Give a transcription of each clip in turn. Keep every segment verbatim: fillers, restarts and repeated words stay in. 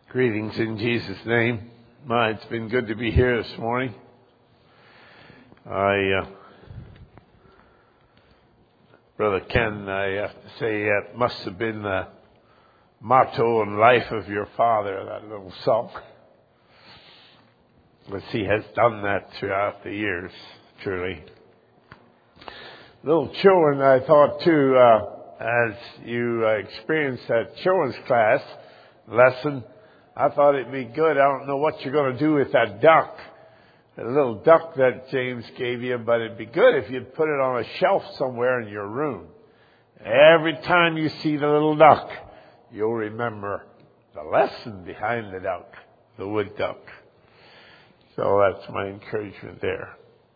Greetings in Jesus' name. My, it's been good to be here this morning. I, uh, Brother Ken, I have to say that must have been the motto and life of your father, that little song. But he has done that throughout the years, truly. Little children, I thought too, uh, as you uh, experienced that children's class lesson, I thought it'd be good. I don't know what you're going to do with that duck, that little duck that James gave you, but it'd be good if you'd put it on a shelf somewhere in your room. Every time you see the little duck, you'll remember the lesson behind the duck, the wood duck. So that's my encouragement there.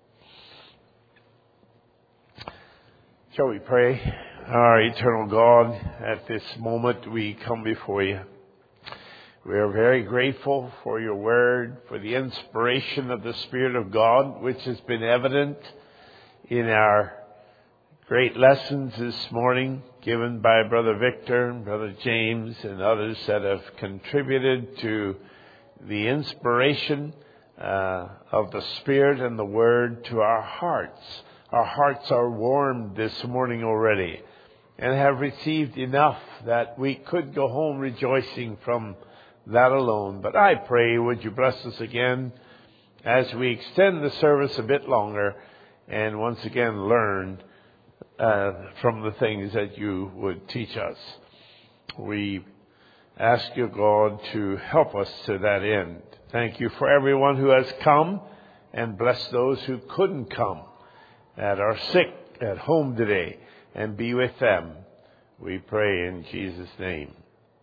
Shall we pray? Our eternal God, at this moment we come before you. We are very grateful for your word, for the inspiration of the Spirit of God, which has been evident in our great lessons this morning, given by Brother Victor and Brother James and others that have contributed to the inspiration uh, of the Spirit and the Word to our hearts. Our hearts are warmed this morning already and have received enough that we could go home rejoicing from that alone. But I pray, would you bless us again as we extend the service a bit longer and once again learn uh, from the things that you would teach us. We ask you, God, to help us to that end. Thank you for everyone who has come, and bless those who couldn't come, that are sick at home today, and be with them. We pray in Jesus' name.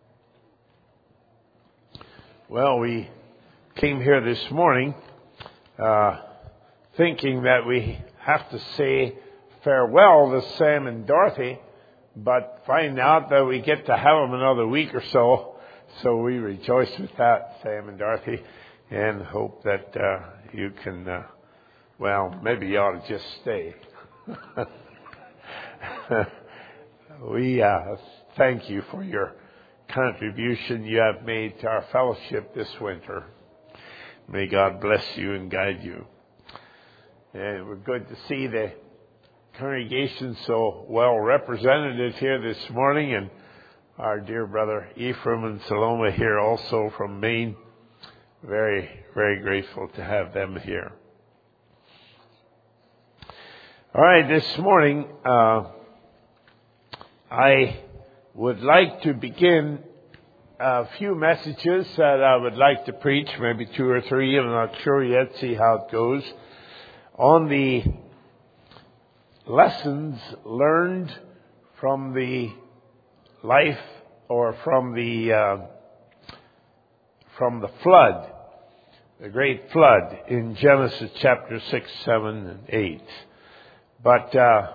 Well, we came here this morning uh, thinking that we have to say farewell to Sam and Dorothy, but find out that we get to have them another week or so. So we rejoice with that, Sam and Dorothy, and hope that uh, you can, uh, well, maybe you ought to just stay. we uh, thank you for your contribution you have made to our fellowship this winter. May God bless you and guide you. And we're good to see the congregation so well represented here this morning, and our dear brother Ephraim and Saloma here also from Maine. Very, very grateful to have them here. All right, this morning uh, I would like to begin a few messages that I would like to preach, maybe two or three, I'm not sure yet, see how it goes, on the lessons learned from the life or from the uh, from the flood, the great flood in Genesis chapter six, seven, and eight. But uh,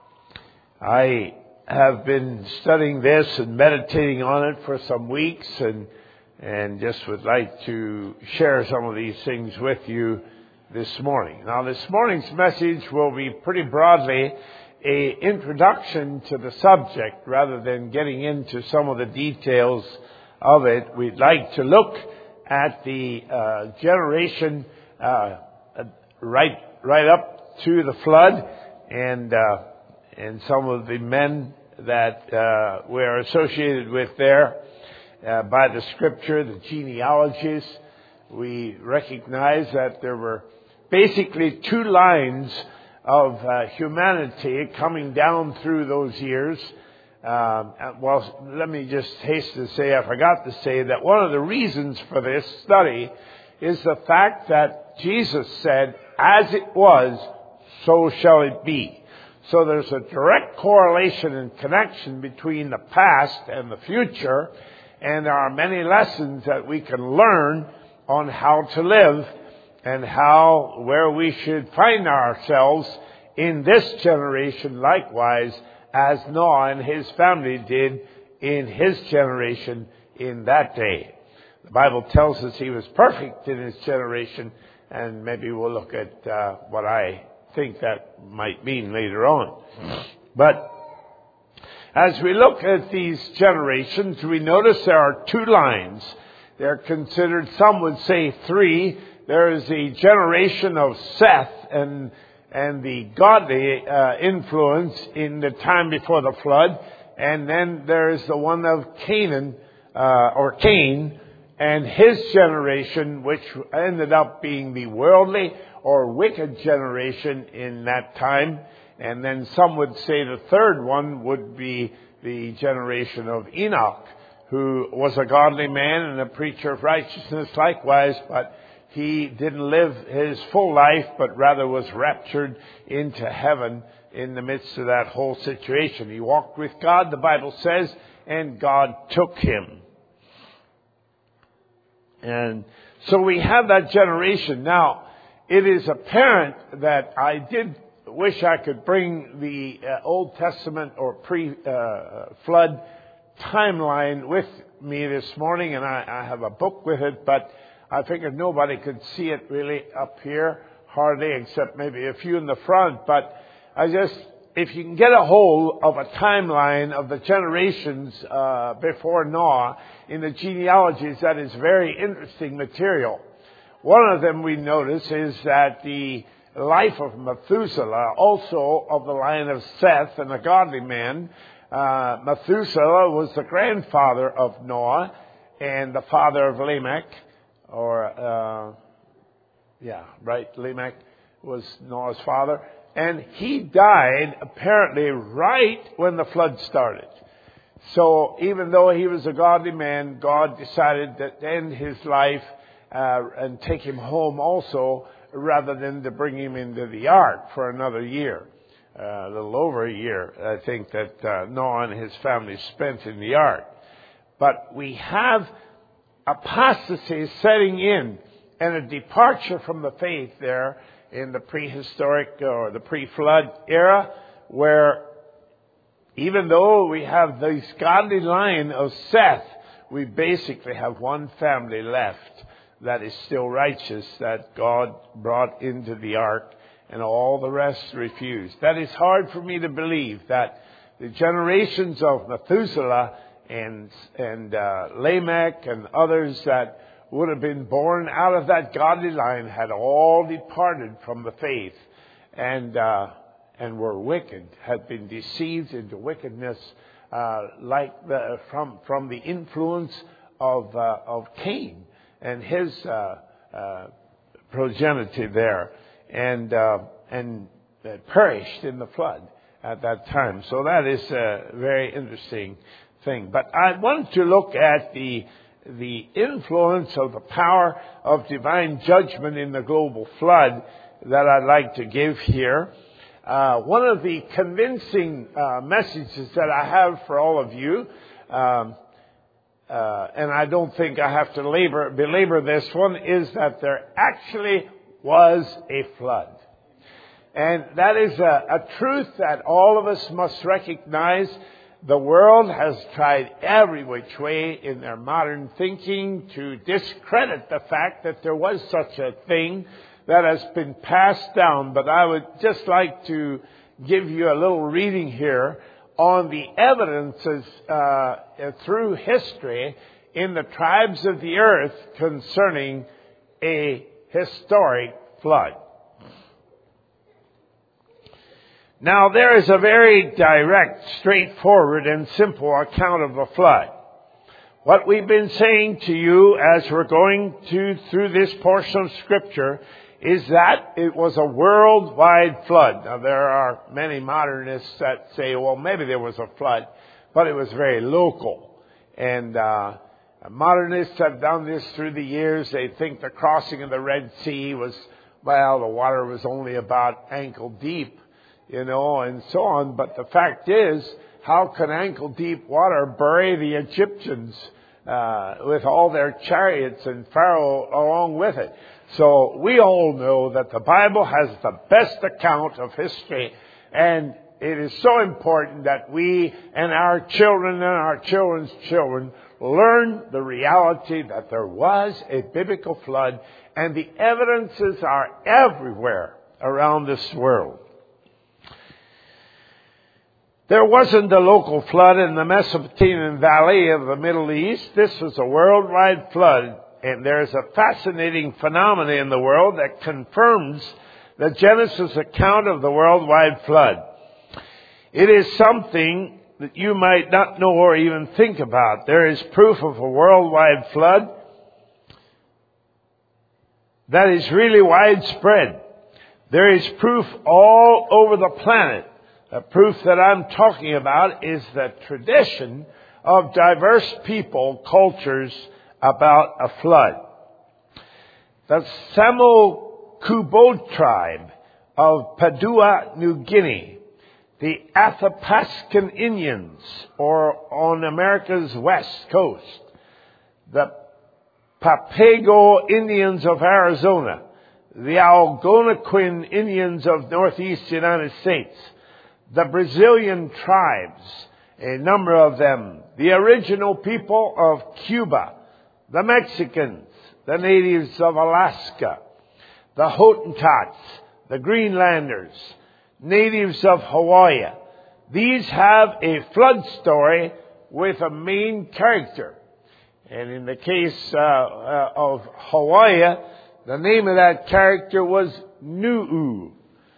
I have been studying this and meditating on it for some weeks, and and just would like to share some of these things with you this morning. Now, this morning's message will be pretty broadly a introduction to the subject rather than getting into some of the details of it. We'd like to look at the uh, generation uh, right right up to the flood, and uh, and some of the men that uh, we are associated with there uh, by the Scripture, the genealogies. We recognize that there were basically two lines of uh, humanity coming down through those years. Um, well, let me just hasten to say, I forgot to say that one of the reasons for this study is the fact that Jesus said, "As it was, so shall it be." So there's a direct correlation and connection between the past and the future, and there are many lessons that we can learn on how to live and how, where we should find ourselves in this generation likewise, as Noah and his family did in his generation in that day. The Bible tells us he was perfect in his generation, and maybe we'll look at uh, what I think that might mean later on. But as we look at these generations, we notice there are two lines. They're considered, some would say three. There is the generation of Seth and and the godly uh, influence in the time before the flood. And then there is the one of Canaan, uh, or Cain, and his generation, which ended up being the worldly or wicked generation in that time. And then some would say the third one would be the generation of Enoch, who was a godly man and a preacher of righteousness likewise, but he didn't live his full life, but rather was raptured into heaven in the midst of that whole situation. He walked with God, the Bible says, and God took him. And so we have that generation. Now, it is apparent that I did wish I could bring the uh, Old Testament or pre-flood uh, timeline with me this morning, and I, I have a book with it, but I figured nobody could see it really up here, hardly, except maybe a few in the front. But I just, if you can get a hold of a timeline of the generations uh, before Noah in the genealogies, that is very interesting material. One of them we notice is that the life of Methuselah, also of the line of Seth and a godly man. Uh, Methuselah was the grandfather of Noah and the father of Lamech. Or, uh, yeah, right, Lamech was Noah's father. And he died apparently right when the flood started. So even though he was a godly man, God decided to end his life uh, and take him home also, rather than to bring him into the ark for another year. Uh, a little over a year, I think, that uh, Noah and his family spent in the ark. But we have apostasy setting in and a departure from the faith there in the prehistoric or the pre-flood era, where even though we have this godly line of Seth, we basically have one family left that is still righteous, that God brought into the ark, and all the rest refused. That is hard for me to believe, that the generations of Methuselah and and uh, Lamech and others that would have been born out of that godly line had all departed from the faith and uh, and were wicked, had been deceived into wickedness, uh, like the, from from the influence of uh, of Cain and his uh, uh, progeny there, and uh, and uh, perished in the flood at that time. So that is a very interesting thing. But I want to look at the the influence of the power of divine judgment in the global flood that I'd like to give here. Uh, one of the convincing uh, messages that I have for all of you, um, uh, and I don't think I have to labor, belabor this one, is that there actually was a flood. And that is a, a truth that all of us must recognize. The world has tried every which way in their modern thinking to discredit the fact that there was such a thing that has been passed down. But I would just like to give you a little reading here on the evidences uh, through history in the tribes of the earth concerning a historic flood. Now, there is a very direct, straightforward, and simple account of the flood. What we've been saying to you as we're going to through this portion of Scripture is that it was a worldwide flood. Now, there are many modernists that say, well, maybe there was a flood, but it was very local. And uh modernists have done this through the years. They think the crossing of the Red Sea was, well, the water was only about ankle deep, you know, and so on. But the fact is, how can ankle deep water bury the Egyptians uh, with all their chariots and Pharaoh along with it? So we all know that the Bible has the best account of history, and it is so important that we and our children and our children's children learn the reality that there was a biblical flood, and the evidences are everywhere around this world. There wasn't a local flood in the Mesopotamian Valley of the Middle East. This was a worldwide flood. And there's a fascinating phenomenon in the world that confirms the Genesis account of the worldwide flood. It is something that you might not know or even think about. There is proof of a worldwide flood that is really widespread. There is proof all over the planet. The proof that I'm talking about is the tradition of diverse people, cultures about a flood. The Samo-Kubo tribe of Papua New Guinea, the Athapascan Indians, or on America's west coast, the Papago Indians of Arizona, the Algonquin Indians of northeast United States, the Brazilian tribes, a number of them, the original people of Cuba, the Mexicans, the natives of Alaska, the Hottentots, the Greenlanders, natives of Hawaii. These have a flood story with a main character. And in the case uh, uh, of Hawaii, the name of that character was Nu'u.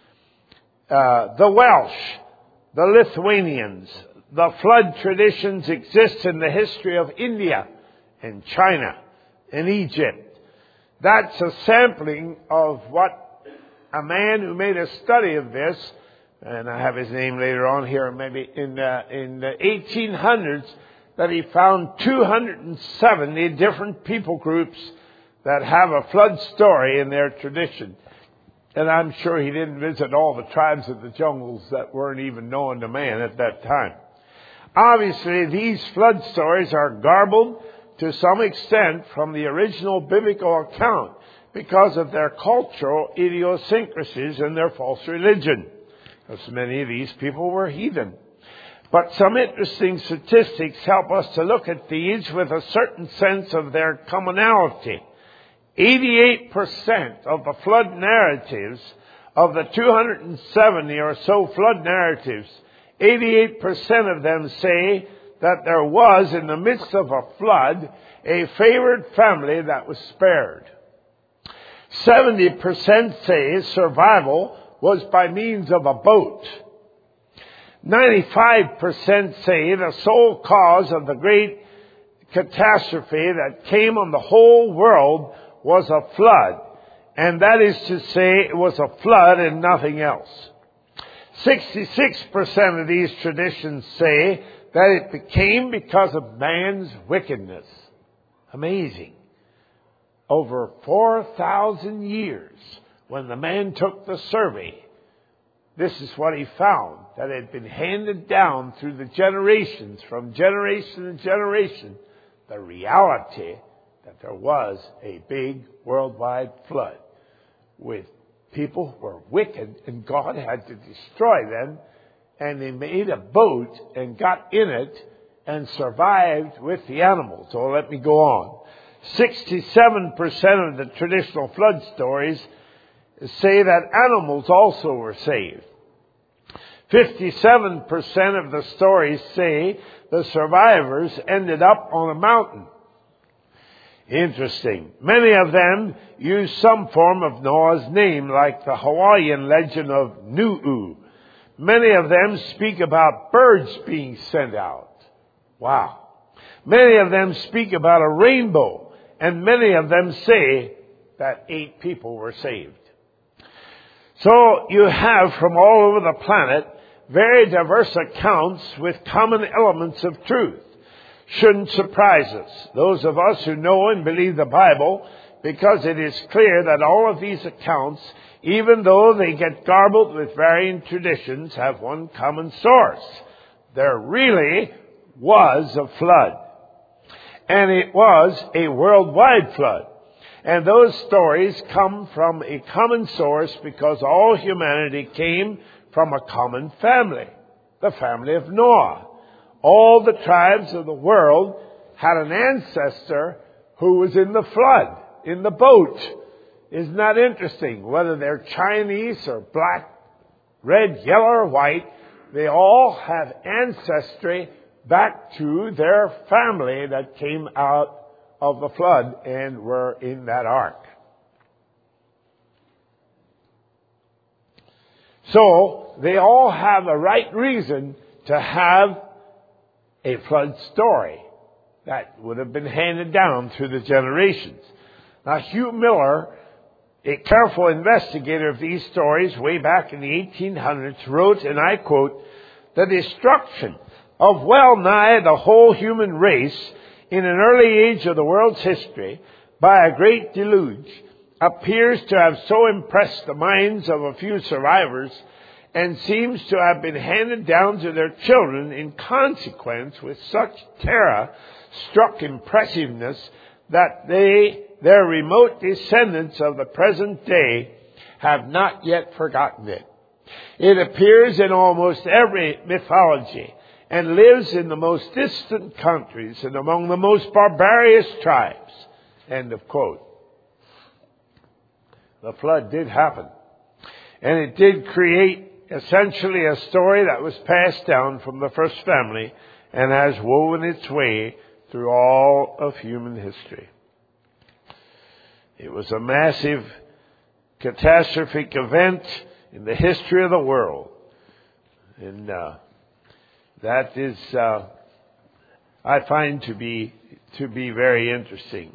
Uh, the Welsh, the Lithuanians, the flood traditions exist in the history of India and China and Egypt. That's a sampling of what a man who made a study of this, and I have his name later on here, maybe in uh, in the eighteen hundreds, that he found two hundred seventy different people groups that have a flood story in their tradition. And I'm sure he didn't visit all the tribes of the jungles that weren't even known to man at that time. Obviously, these flood stories are garbled to some extent from the original biblical account because of their cultural idiosyncrasies and their false religion, because many of these people were heathen. But some interesting statistics help us to look at these with a certain sense of their commonality. eighty-eight percent of the flood narratives, of the two hundred seventy or so flood narratives, eighty-eight percent of them say that there was, in the midst of a flood, a favored family that was spared. seventy percent say survival was by means of a boat. ninety-five percent say the sole cause of the great catastrophe that came on the whole world was a flood, and that is to say it was a flood and nothing else. sixty-six percent of these traditions say that it became because of man's wickedness. Amazing. Over four thousand years, when the man took the survey, this is what he found, that it had been handed down through the generations, from generation to generation, the reality that there was a big worldwide flood with people who were wicked, and God had to destroy them, and they made a boat and got in it and survived with the animals. So let me go on. sixty-seven percent of the traditional flood stories say that animals also were saved. fifty-seven percent of the stories say the survivors ended up on a mountain. Interesting. Many of them use some form of Noah's name, like the Hawaiian legend of Nu'u. Many of them speak about birds being sent out. Wow. Many of them speak about a rainbow, and many of them say that eight people were saved. So you have from all over the planet very diverse accounts with common elements of truth. Shouldn't surprise us, those of us who know and believe the Bible, because it is clear that all of these accounts, even though they get garbled with varying traditions, have one common source. There really was a flood. And it was a worldwide flood. And those stories come from a common source because all humanity came from a common family, the family of Noah. All the tribes of the world had an ancestor who was in the flood, in the boat. Isn't that interesting? Whether they're Chinese or black, red, yellow, or white, they all have ancestry back to their family that came out of the flood and were in that ark. So, they all have a right reason to have a flood story that would have been handed down through the generations. Now, Hugh Miller, a careful investigator of these stories way back in the eighteen hundreds, wrote, and I quote, "The destruction of well nigh the whole human race in an early age of the world's history by a great deluge appears to have so impressed the minds of a few survivors and seems to have been handed down to their children in consequence with such terror-struck impressiveness that they, their remote descendants of the present day, have not yet forgotten it. It appears in almost every mythology and lives in the most distant countries and among the most barbarous tribes." End of quote. The flood did happen. And it did create essentially a story that was passed down from the first family and has woven its way through all of human history. It was a massive catastrophic event in the history of the world. And uh, that is, uh, I find to be, to be very interesting.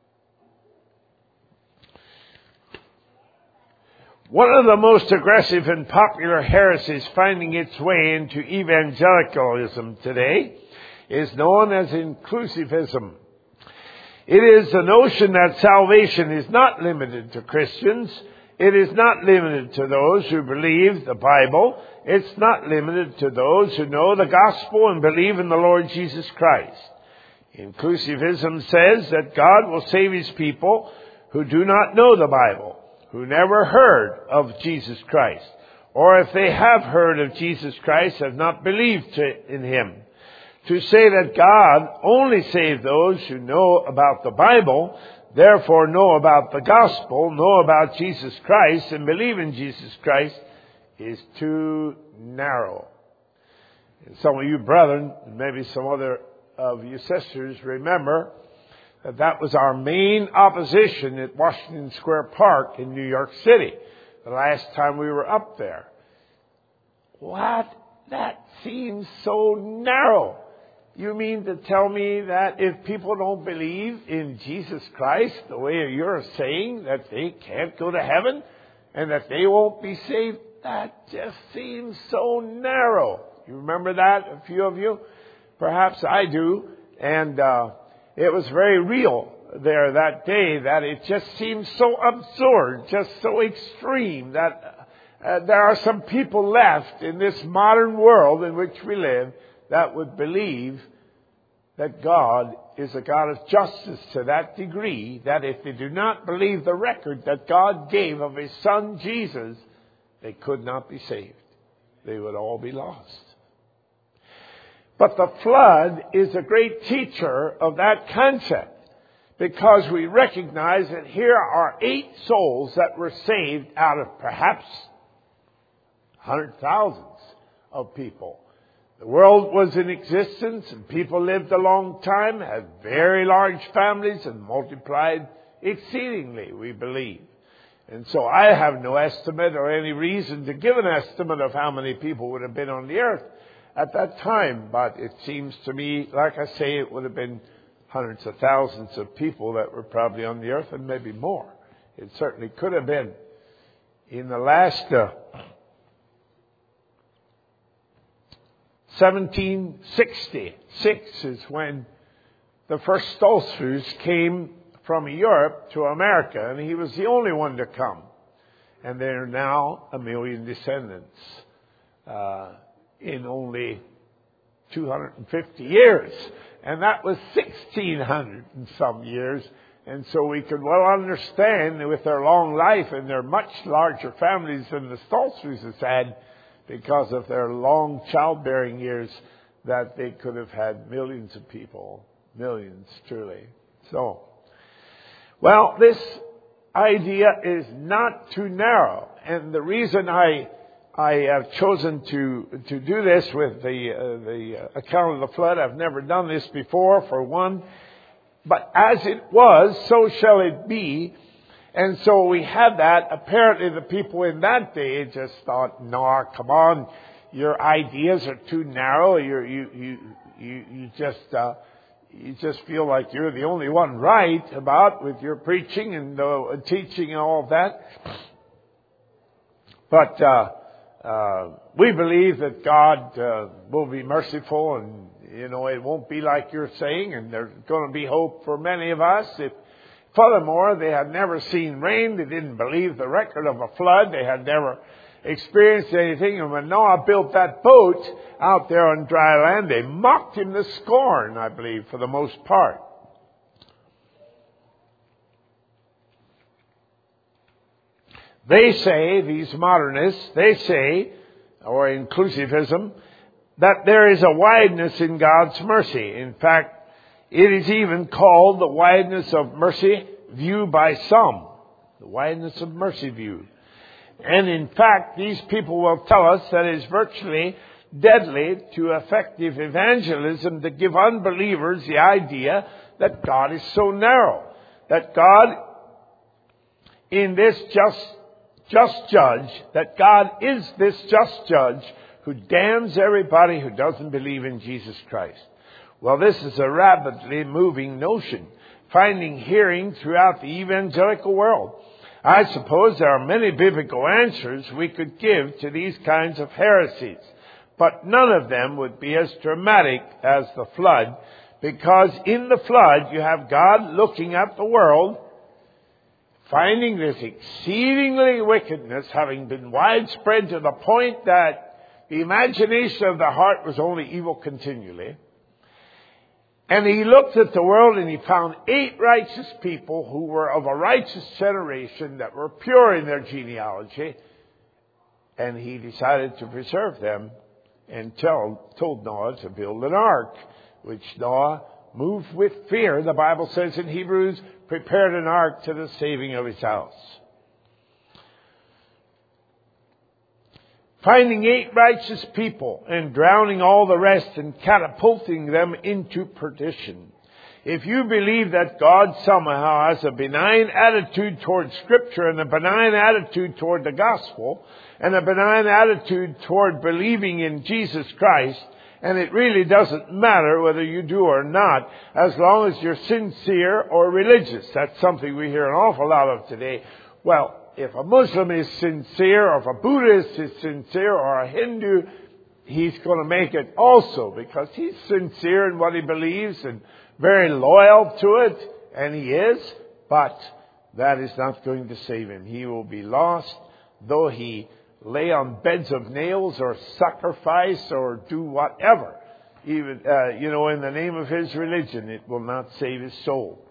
One of the most aggressive and popular heresies finding its way into evangelicalism today is known as inclusivism. It is the notion that salvation is not limited to Christians. It is not limited to those who believe the Bible. It's not limited to those who know the gospel and believe in the Lord Jesus Christ. Inclusivism says that God will save His people who do not know the Bible, who never heard of Jesus Christ, or if they have heard of Jesus Christ, have not believed in Him. To say that God only saved those who know about the Bible, therefore know about the gospel, know about Jesus Christ, and believe in Jesus Christ, is too narrow. And some of you brethren, and maybe some other of you sisters, remember that that was our main opposition at Washington Square Park in New York City the last time we were up there. What? That seems so narrow. You mean to tell me that if people don't believe in Jesus Christ the way you're saying, that they can't go to heaven and that they won't be saved? That just seems so narrow. You remember that, a few of you? Perhaps I do. And uh it was very real there that day, that it just seemed so absurd, just so extreme, that uh, there are some people left in this modern world in which we live that would believe that God is a God of justice to that degree that if they do not believe the record that God gave of His Son Jesus, they could not be saved. They would all be lost. But the flood is a great teacher of that concept, because we recognize that here are eight souls that were saved out of perhaps hundred thousands of people. The world was in existence and people lived a long time, had very large families and multiplied exceedingly, we believe. And so I have no estimate or any reason to give an estimate of how many people would have been on the earth at that time, but it seems to me, like I say, it would have been hundreds of thousands of people that were probably on the earth, and maybe more. It certainly could have been. In the last uh, seventeen sixty-six is when the first Stoltzfus came from Europe to America, and he was the only one to come. And there are now a million descendants uh, in only two hundred fifty years. And that was sixteen hundred and some years. And so we could well understand, with their long life and their much larger families than the Stoltzfuses had, because of their long childbearing years, that they could have had millions of people. Millions, truly. So, well, this idea is not too narrow. And the reason I I have chosen to to do this with the uh, the account of the flood. I've never done this before, for one. But as it was, so shall it be. And so we had that. Apparently the people in that day just thought, no, come on, your ideas are too narrow. You're, you you you you just uh, you just feel like you're the only one right about with your preaching and uh, teaching and all of that. But uh, uh, we believe that God uh, will be merciful, and you know it won't be like you're saying, and there's going to be hope for many of us. If furthermore, they had never seen rain, they didn't believe the record of a flood, they had never experienced anything, and when Noah built that boat out there on dry land, they mocked him to scorn, I believe, for the most part. They say, these modernists, they say, or inclusivism, that there is a wideness in God's mercy. In fact, it is even called the wideness of mercy view by some. The wideness of mercy view. And in fact, these people will tell us that it is virtually deadly to effective evangelism to give unbelievers the idea that God is so narrow. That God, in this just, just judge, that God is this just judge who damns everybody who doesn't believe in Jesus Christ. Well, this is a rapidly moving notion, finding hearing throughout the evangelical world. I suppose there are many biblical answers we could give to these kinds of heresies, but none of them would be as dramatic as the flood, because in the flood you have God looking at the world, finding this exceedingly wickedness having been widespread to the point that the imagination of the heart was only evil continually. And he looked at the world and he found eight righteous people who were of a righteous generation that were pure in their genealogy. And he decided to preserve them and tell, told Noah to build an ark, which Noah, moved with fear, the Bible says in Hebrews, prepared an ark to the saving of his house. Finding eight righteous people and drowning all the rest and catapulting them into perdition. If you believe that God somehow has a benign attitude toward Scripture and a benign attitude toward the gospel and a benign attitude toward believing in Jesus Christ, and it really doesn't matter whether you do or not, as long as you're sincere or religious. That's something we hear an awful lot of today. Well, if a Muslim is sincere, or if a Buddhist is sincere, or a Hindu, he's going to make it also, because he's sincere in what he believes and very loyal to it, and he is, but that is not going to save him. He will be lost, though he lay on beds of nails or sacrifice or do whatever. Even, uh, you know, in the name of his religion, it will not save his soul.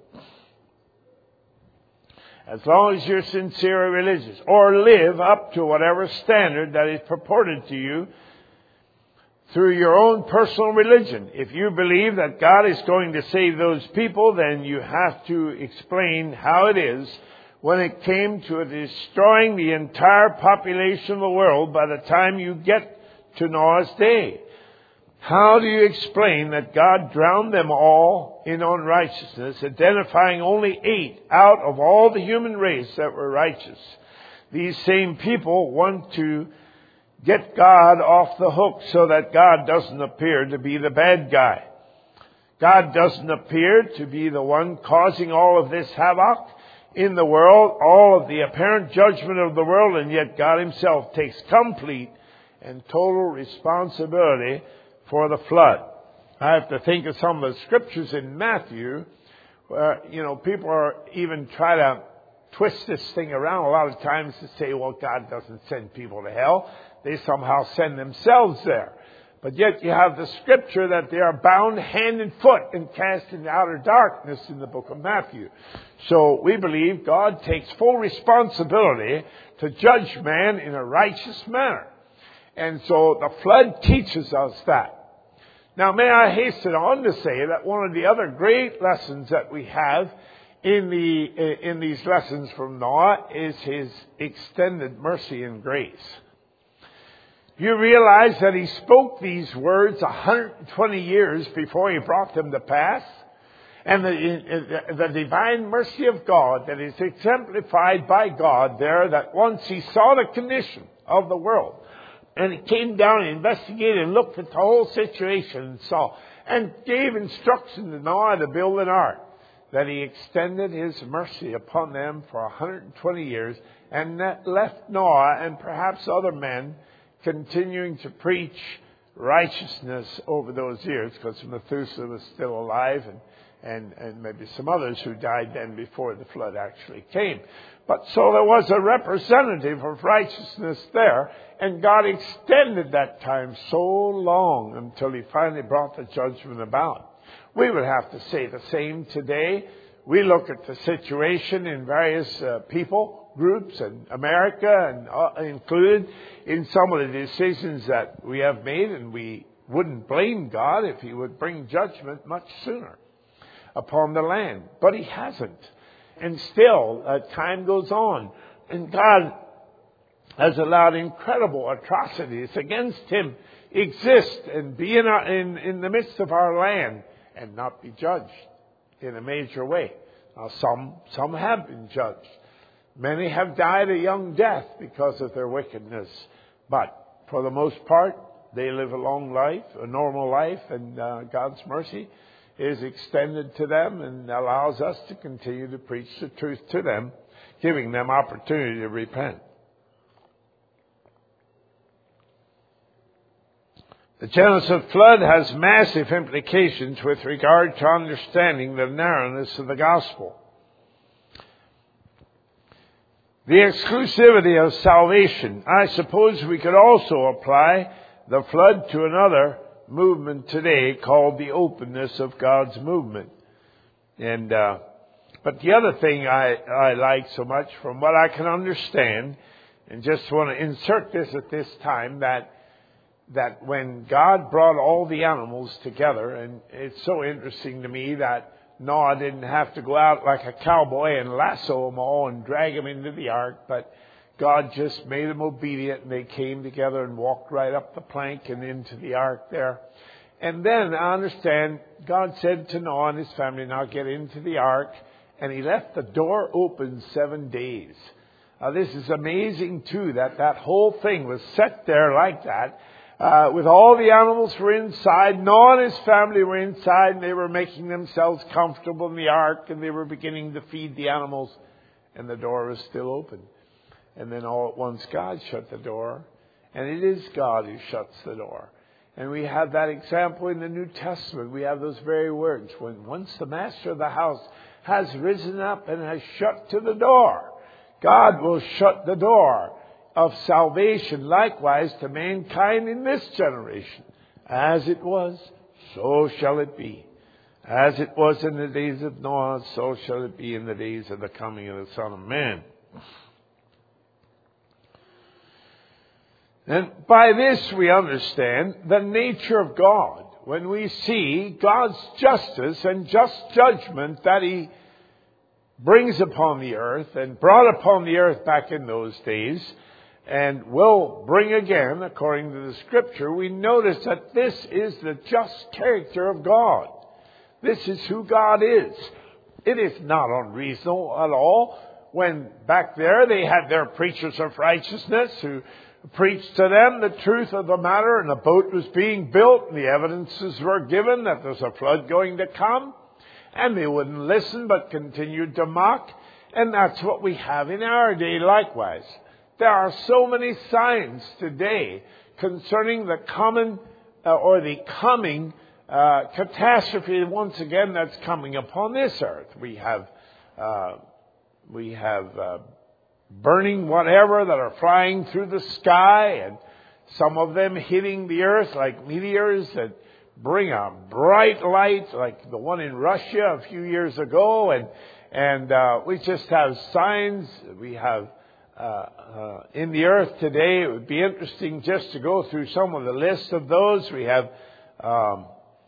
As long as you're sincere or religious, or live up to whatever standard that is purported to you through your own personal religion. If you believe that God is going to save those people, then you have to explain how it is when it came to destroying the entire population of the world by the time you get to Noah's day. How do you explain that God drowned them all in unrighteousness, identifying only eight out of all the human race that were righteous? These same people want to get God off the hook so that God doesn't appear to be the bad guy. God doesn't appear to be the one causing all of this havoc in the world, all of the apparent judgment of the world, and yet God himself takes complete and total responsibility for the flood. I have to think of some of the scriptures in Matthew where, you know, people are even try to twist this thing around a lot of times to say, well, God doesn't send people to hell. They somehow send themselves there. But yet you have the scripture that they are bound hand and foot and cast into outer darkness in the book of Matthew. So we believe God takes full responsibility to judge man in a righteous manner. And so the flood teaches us that. Now, may I hasten on to say that one of the other great lessons that we have in the in these lessons from Noah is his extended mercy and grace. You realize that he spoke these words one hundred twenty years before he brought them to pass? And the, the divine mercy of God that is exemplified by God there, that once he saw the condition of the world, and he came down and investigated and looked at the whole situation and saw, and gave instruction to Noah to build an ark, that he extended his mercy upon them for one hundred twenty years, and that left Noah and perhaps other men continuing to preach righteousness over those years, because Methuselah was still alive, and And, and maybe some others who died then before the flood actually came. But so there was a representative of righteousness there, and God extended that time so long until he finally brought the judgment about. We would have to say the same today. We look at the situation in various uh, people, groups, and America and uh, included in some of the decisions that we have made, and we wouldn't blame God if he would bring judgment much sooner upon the land. But he hasn't. And still, uh, time goes on. And God has allowed incredible atrocities against him exist and be in, our, in, in the midst of our land and not be judged in a major way. Now, some, some have been judged. Many have died a young death because of their wickedness. But for the most part, they live a long life, a normal life, and uh, God's mercy is extended to them and allows us to continue to preach the truth to them, giving them opportunity to repent. The Genesis flood has massive implications with regard to understanding the narrowness of the gospel. The exclusivity of salvation. I suppose we could also apply the flood to another movement today called the openness of God's movement. And uh, but the other thing I, I like so much, from what I can understand, and just want to insert this at this time, that that when God brought all the animals together, and it's so interesting to me that Noah didn't have to go out like a cowboy and lasso them all and drag them into the ark, but God just made them obedient, and they came together and walked right up the plank and into the ark there. And then I understand God said to Noah and his family, now get into the ark, and he left the door open seven days. Now this is amazing too, that that whole thing was set there like that, uh, with all the animals were inside. Noah and his family were inside, and they were making themselves comfortable in the ark, and they were beginning to feed the animals, and the door was still open. And then all at once God shut the door. And it is God who shuts the door. And we have that example in the New Testament. We have those very words. When once the master of the house has risen up and has shut to the door, God will shut the door of salvation likewise to mankind in this generation. As it was, so shall it be. As it was in the days of Noah, so shall it be in the days of the coming of the Son of Man. And by this we understand the nature of God. When we see God's justice and just judgment that he brings upon the earth and brought upon the earth back in those days and will bring again according to the Scripture, we notice that this is the just character of God. This is who God is. It is not unreasonable at all when back there they had their preachers of righteousness who preached to them the truth of the matter, and a boat was being built, and the evidences were given that there's a flood going to come, and they wouldn't listen but continued to mock. And that's what we have in our day likewise. There are so many signs today concerning the common uh, or the coming uh, catastrophe once again that's coming upon this earth. We have uh, we have uh, burning whatever that are flying through the sky, and some of them hitting the earth like meteors that bring a bright light, like the one in Russia a few years ago. And and uh, we just have signs. We have uh, uh, in the earth today. It would be interesting just to go through some of the lists of those. We have um,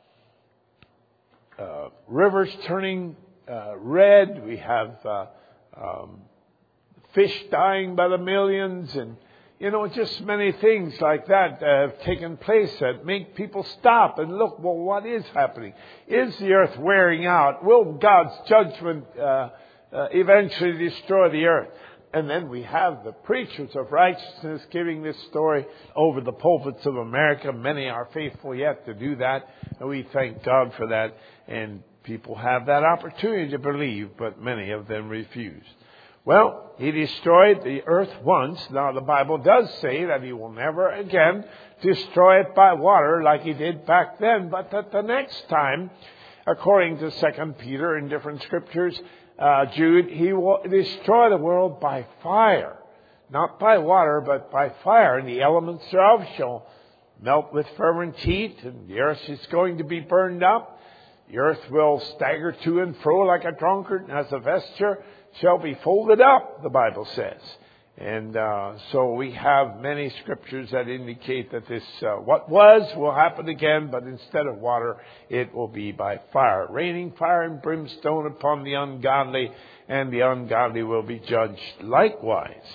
uh, rivers turning uh, red. We have uh, um, fish dying by the millions, and You know, just many things like that uh, have taken place that make people stop and look, well, what is happening? Is the earth wearing out? Will God's judgment uh, uh, eventually destroy the earth? And then we have the preachers of righteousness giving this story over the pulpits of America. Many are faithful yet to do that, and we thank God for that. And people have that opportunity to believe, but many of them refuse. Well, he destroyed the earth once. Now, the Bible does say that he will never again destroy it by water like he did back then. But that the next time, according to Second Peter in different scriptures, uh, Jude, he will destroy the world by fire. Not by water, but by fire. And the elements thereof shall melt with fervent heat, and the earth is going to be burned up. The earth will stagger to and fro like a drunkard, and as a vesture shall be folded up, the Bible says. And uh, so we have many scriptures that indicate that this, uh, what was, will happen again, but instead of water, it will be by fire. Raining fire and brimstone upon the ungodly, and the ungodly will be judged likewise.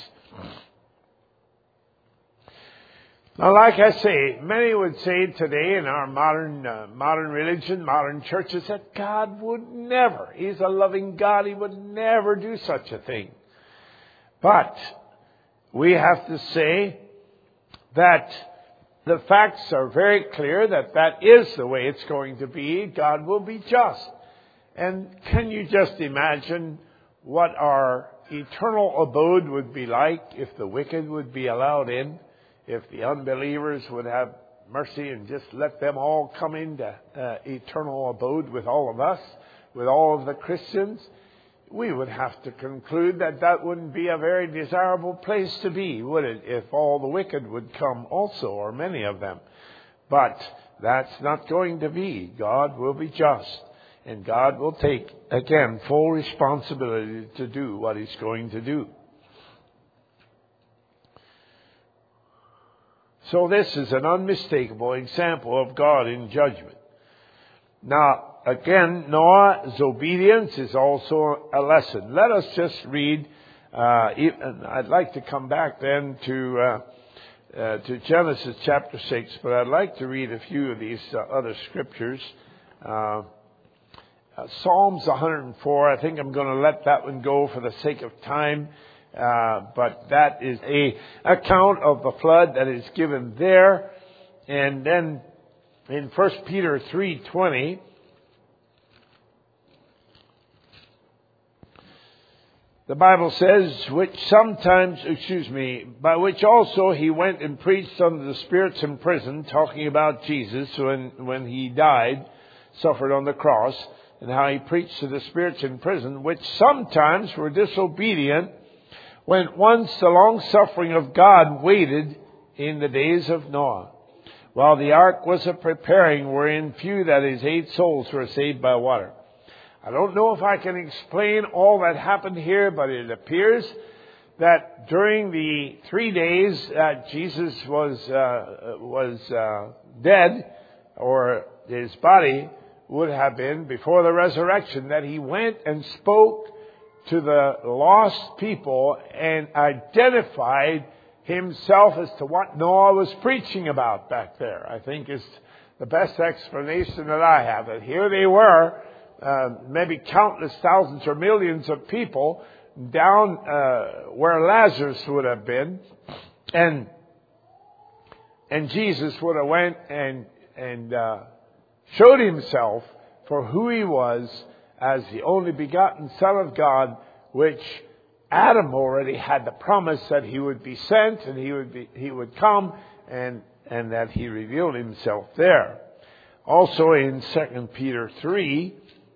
Now, like I say, many would say today in our modern uh, modern religion, modern churches, that God would never, He's a loving God, He would never do such a thing. But we have to say that the facts are very clear that that is the way it's going to be. God will be just. And can you just imagine what our eternal abode would be like if the wicked would be allowed in? If the unbelievers would have mercy and just let them all come into uh, eternal abode with all of us, with all of the Christians, we would have to conclude that that wouldn't be a very desirable place to be, would it, if all the wicked would come also, or many of them. But that's not going to be. God will be just, and God will take, again, full responsibility to do what He's going to do. So this is an unmistakable example of God in judgment. Now, again, Noah's obedience is also a lesson. Let us just read, uh, even, I'd like to come back then to uh, uh, to Genesis chapter six, but I'd like to read a few of these uh, other scriptures. Uh, uh, Psalms one hundred four, I think I'm going to let that one go for the sake of time. Uh, but that is a account of the flood that is given there. And then in First Peter three twenty, the Bible says, which sometimes, excuse me, by which also he went and preached unto the spirits in prison, talking about Jesus when, when he died, suffered on the cross, and how he preached to the spirits in prison, which sometimes were disobedient, when once the long-suffering of God waited in the days of Noah, while the ark was a preparing, wherein few, that is, eight souls, were saved by water. I don't know if I can explain all that happened here, but it appears that during the three days that Jesus was uh, was uh, dead, or his body would have been before the resurrection, that he went and spoke to the lost people and identified himself as to what Noah was preaching about back there. I think is the best explanation that I have. That here they were, uh, maybe countless thousands or millions of people down uh, where Lazarus would have been, and and Jesus would have went and and uh, showed himself for who he was, as the only begotten Son of God, which Adam already had the promise that he would be sent and he would be, he would come, and and that he revealed himself there. Also in Second Peter three,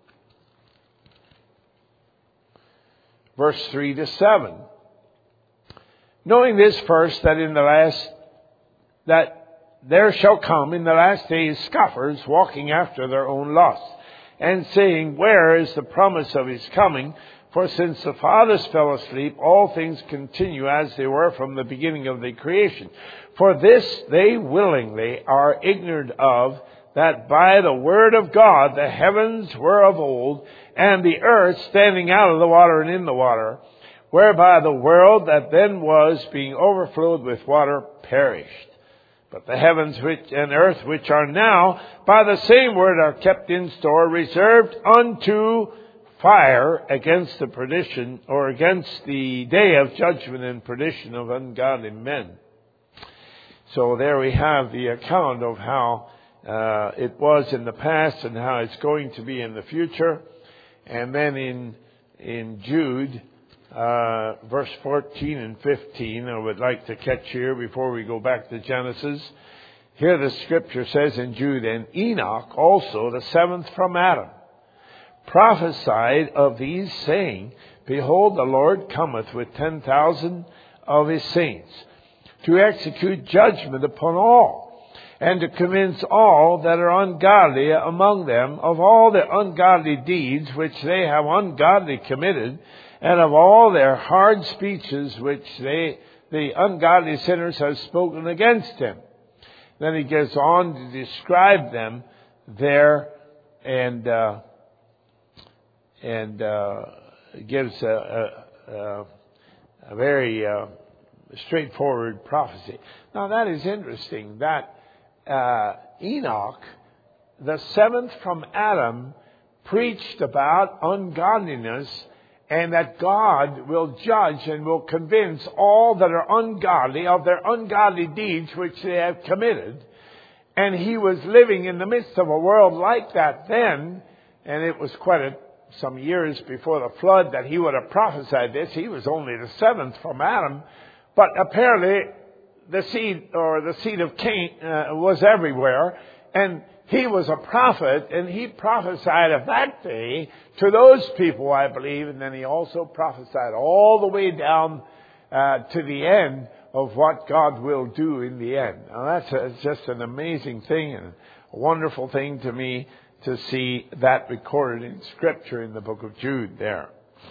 verse three to seven. Knowing this first, that in the last that there shall come in the last days scoffers, walking after their own lusts, and saying, where is the promise of his coming? For since the fathers fell asleep, all things continue as they were from the beginning of the creation. For this they willingly are ignorant of, that by the word of God the heavens were of old, and the earth standing out of the water and in the water, whereby the world that then was, being overflowed with water, perished. But the heavens which and earth which are now, by the same word, are kept in store, reserved unto fire against the perdition, or against the day of judgment and perdition of ungodly men. So there we have the account of how uh, it was in the past and how it's going to be in the future. And then in in Jude, uh, verse fourteen and fifteen, I would like to catch here before we go back to Genesis. Here the scripture says in Jude, and Enoch also, the seventh from Adam, prophesied of these, saying, Behold, the Lord cometh with ten thousand of his saints, to execute judgment upon all, and to convince all that are ungodly among them of all their ungodly deeds which they have ungodly committed, and of all their hard speeches which they, the ungodly sinners, have spoken against him. Then he goes on to describe them there, and uh, and uh, gives a, a, a, a very uh, straightforward prophecy. Now that is interesting, that uh, Enoch, the seventh from Adam, preached about ungodliness, and that God will judge and will convince all that are ungodly of their ungodly deeds which they have committed. And he was living in the midst of a world like that then, and it was quite a, some years before the flood that he would have prophesied this. He was only the seventh from Adam, but apparently the seed, or the seed of Cain, uh, was everywhere, and he was a prophet, and he prophesied of that day to those people, I believe, and then he also prophesied all the way down uh, to the end of what God will do in the end. Now that's a, just an amazing thing and a wonderful thing to me to see that recorded in Scripture in the book of Jude there.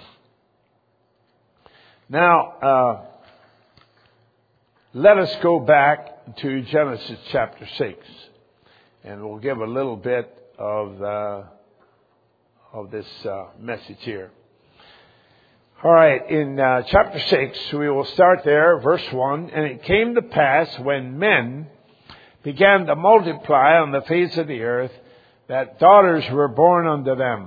Now, uh, let us go back to Genesis chapter six. And we'll give a little bit of uh, of this uh, message here. All right, in uh, chapter six, we will start there, verse one. And it came to pass, when men began to multiply on the face of the earth, that daughters were born unto them.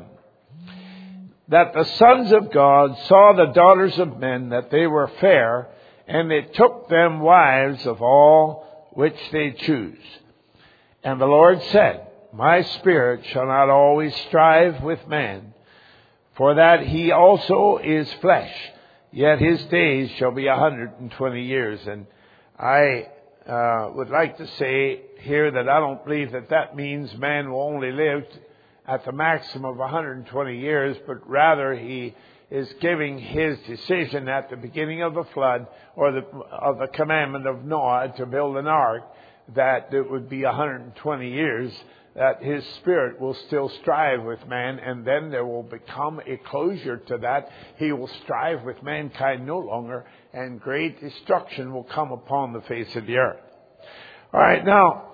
That the sons of God saw the daughters of men, that they were fair, and they took them wives of all which they choose. And the Lord said, My spirit shall not always strive with man, for that he also is flesh, yet his days shall be a hundred and twenty years. And I uh, would like to say here that I don't believe that that means man will only live at the maximum of one hundred twenty years, but rather he is giving his decision at the beginning of the flood, or the, of the commandment of Noah to build an ark, that it would be one hundred twenty years, that his spirit will still strive with man, and then there will become a closure to that. He will strive with mankind no longer, and great destruction will come upon the face of the earth. All right, now,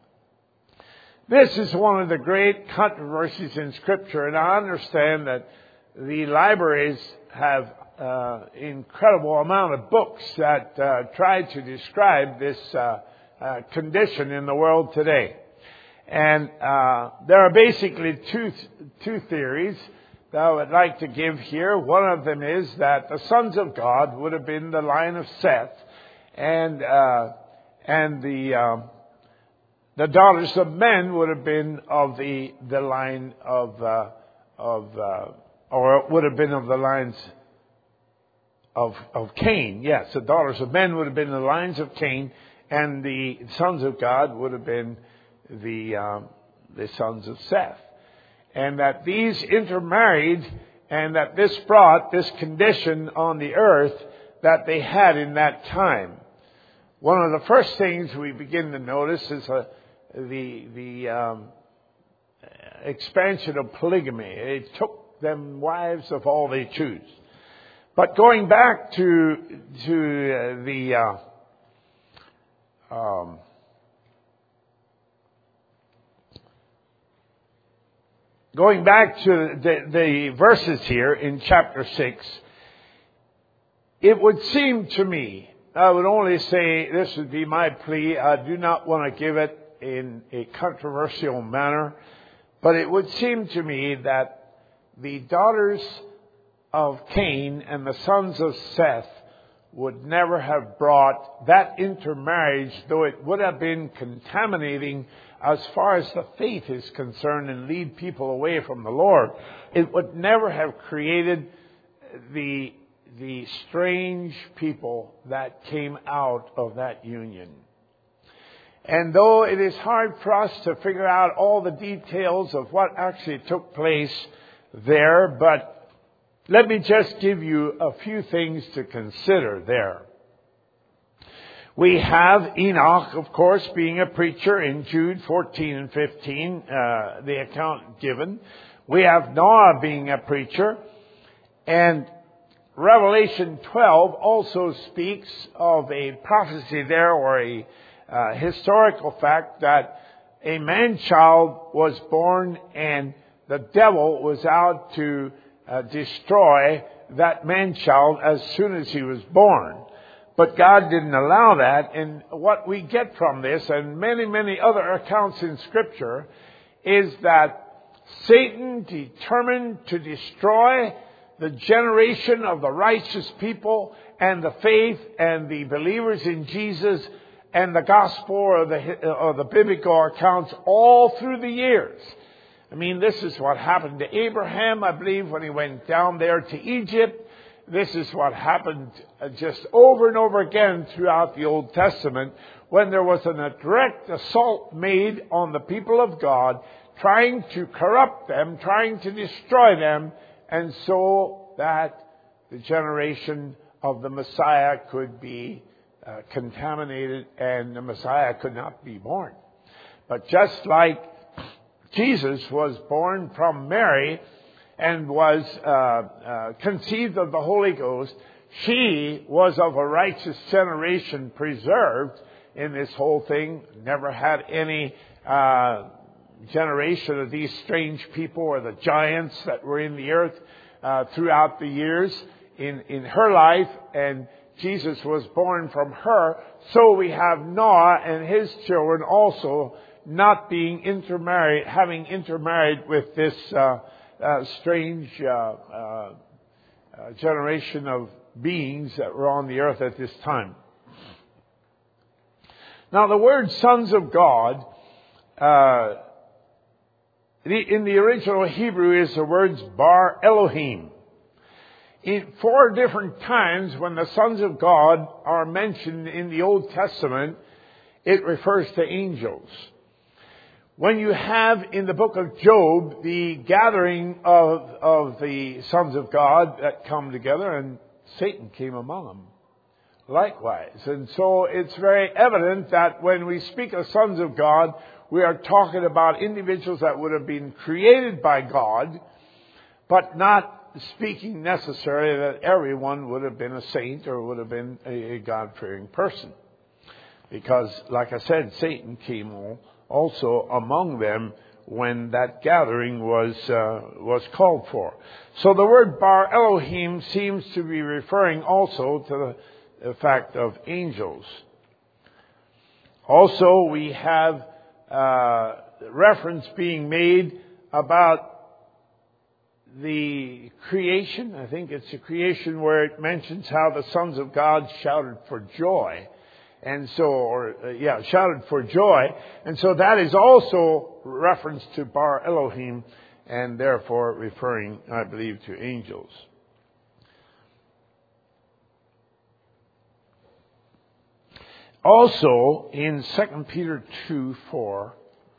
this is one of the great controversies in Scripture, and I understand that the libraries have uh, incredible amount of books that uh, try to describe this uh, uh, condition in the world today. And uh, there are basically two two theories that I would like to give here. One of them is that the sons of God would have been the line of Seth, and uh, and the uh, the daughters of men would have been of the the line of uh, of uh, or would have been of the lines of of Cain. Yes, the daughters of men would have been the lines of Cain, and the sons of God would have been the um, the sons of Seth. And that these intermarried, and that this brought this condition on the earth that they had in that time. One of the first things we begin to notice is uh, the the um, expansion of polygamy. It took them wives of all they choose. But going back to to uh, the uh, um, Going back to the, the verses here in chapter six, It would seem to me, I would only say this would be my plea. I do not want to give it in a controversial manner, but it would seem to me that the daughters of Cain and the sons of Seth would never have brought that intermarriage, though it would have been contaminating as far as the faith is concerned and lead people away from the Lord. It would never have created the, the strange people that came out of that union. And though it is hard for us to figure out all the details of what actually took place there, but let me just give you a few things to consider there. We have Enoch, of course, being a preacher in Jude fourteen and fifteen, uh, the account given. We have Noah being a preacher. And Revelation twelve also speaks of a prophecy there, or a uh, historical fact, that a man-child was born and the devil was out to Uh, destroy that man-child as soon as he was born. But God didn't allow that. And what we get from this, and many, many other accounts in Scripture, is that Satan determined to destroy the generation of the righteous people and the faith and the believers in Jesus and the gospel or the, or the biblical accounts all through the years. I mean, this is what happened to Abraham, I believe, when he went down there to Egypt. This is what happened just over and over again throughout the Old Testament, when there was a direct assault made on the people of God, trying to corrupt them, trying to destroy them, and so that the generation of the Messiah could be uh, contaminated and the Messiah could not be born. But just like Jesus was born from Mary and was uh, uh, conceived of the Holy Ghost, she was of a righteous generation, preserved in this whole thing. Never had any uh, generation of these strange people or the giants that were in the earth uh, throughout the years in, in her life. And Jesus was born from her. So we have Noah and his children also not being intermarried, having intermarried with this uh, uh, strange uh, uh, uh, generation of beings that were on the earth at this time. Now, the word sons of God, uh, the, in the original Hebrew, is the words Bar Elohim. In four different times when the sons of God are mentioned in the Old Testament, it refers to angels. When you have in the book of Job the gathering of, of the sons of God that come together, and Satan came among them likewise. And so it's very evident that when we speak of sons of God, we are talking about individuals that would have been created by God, but not speaking necessarily that everyone would have been a saint or would have been a, a God-fearing person. Because, like I said, Satan came also among them when that gathering was uh, was called for. So the word Bar Elohim seems to be referring also to the, the fact of angels. Also, we have uh, reference being made about the creation. I think it's the creation where it mentions how the sons of God shouted for joy. And so, or, uh, yeah, shouted for joy. And so that is also reference to Bar Elohim, and therefore referring, I believe, to angels. Also, in Second Peter two four,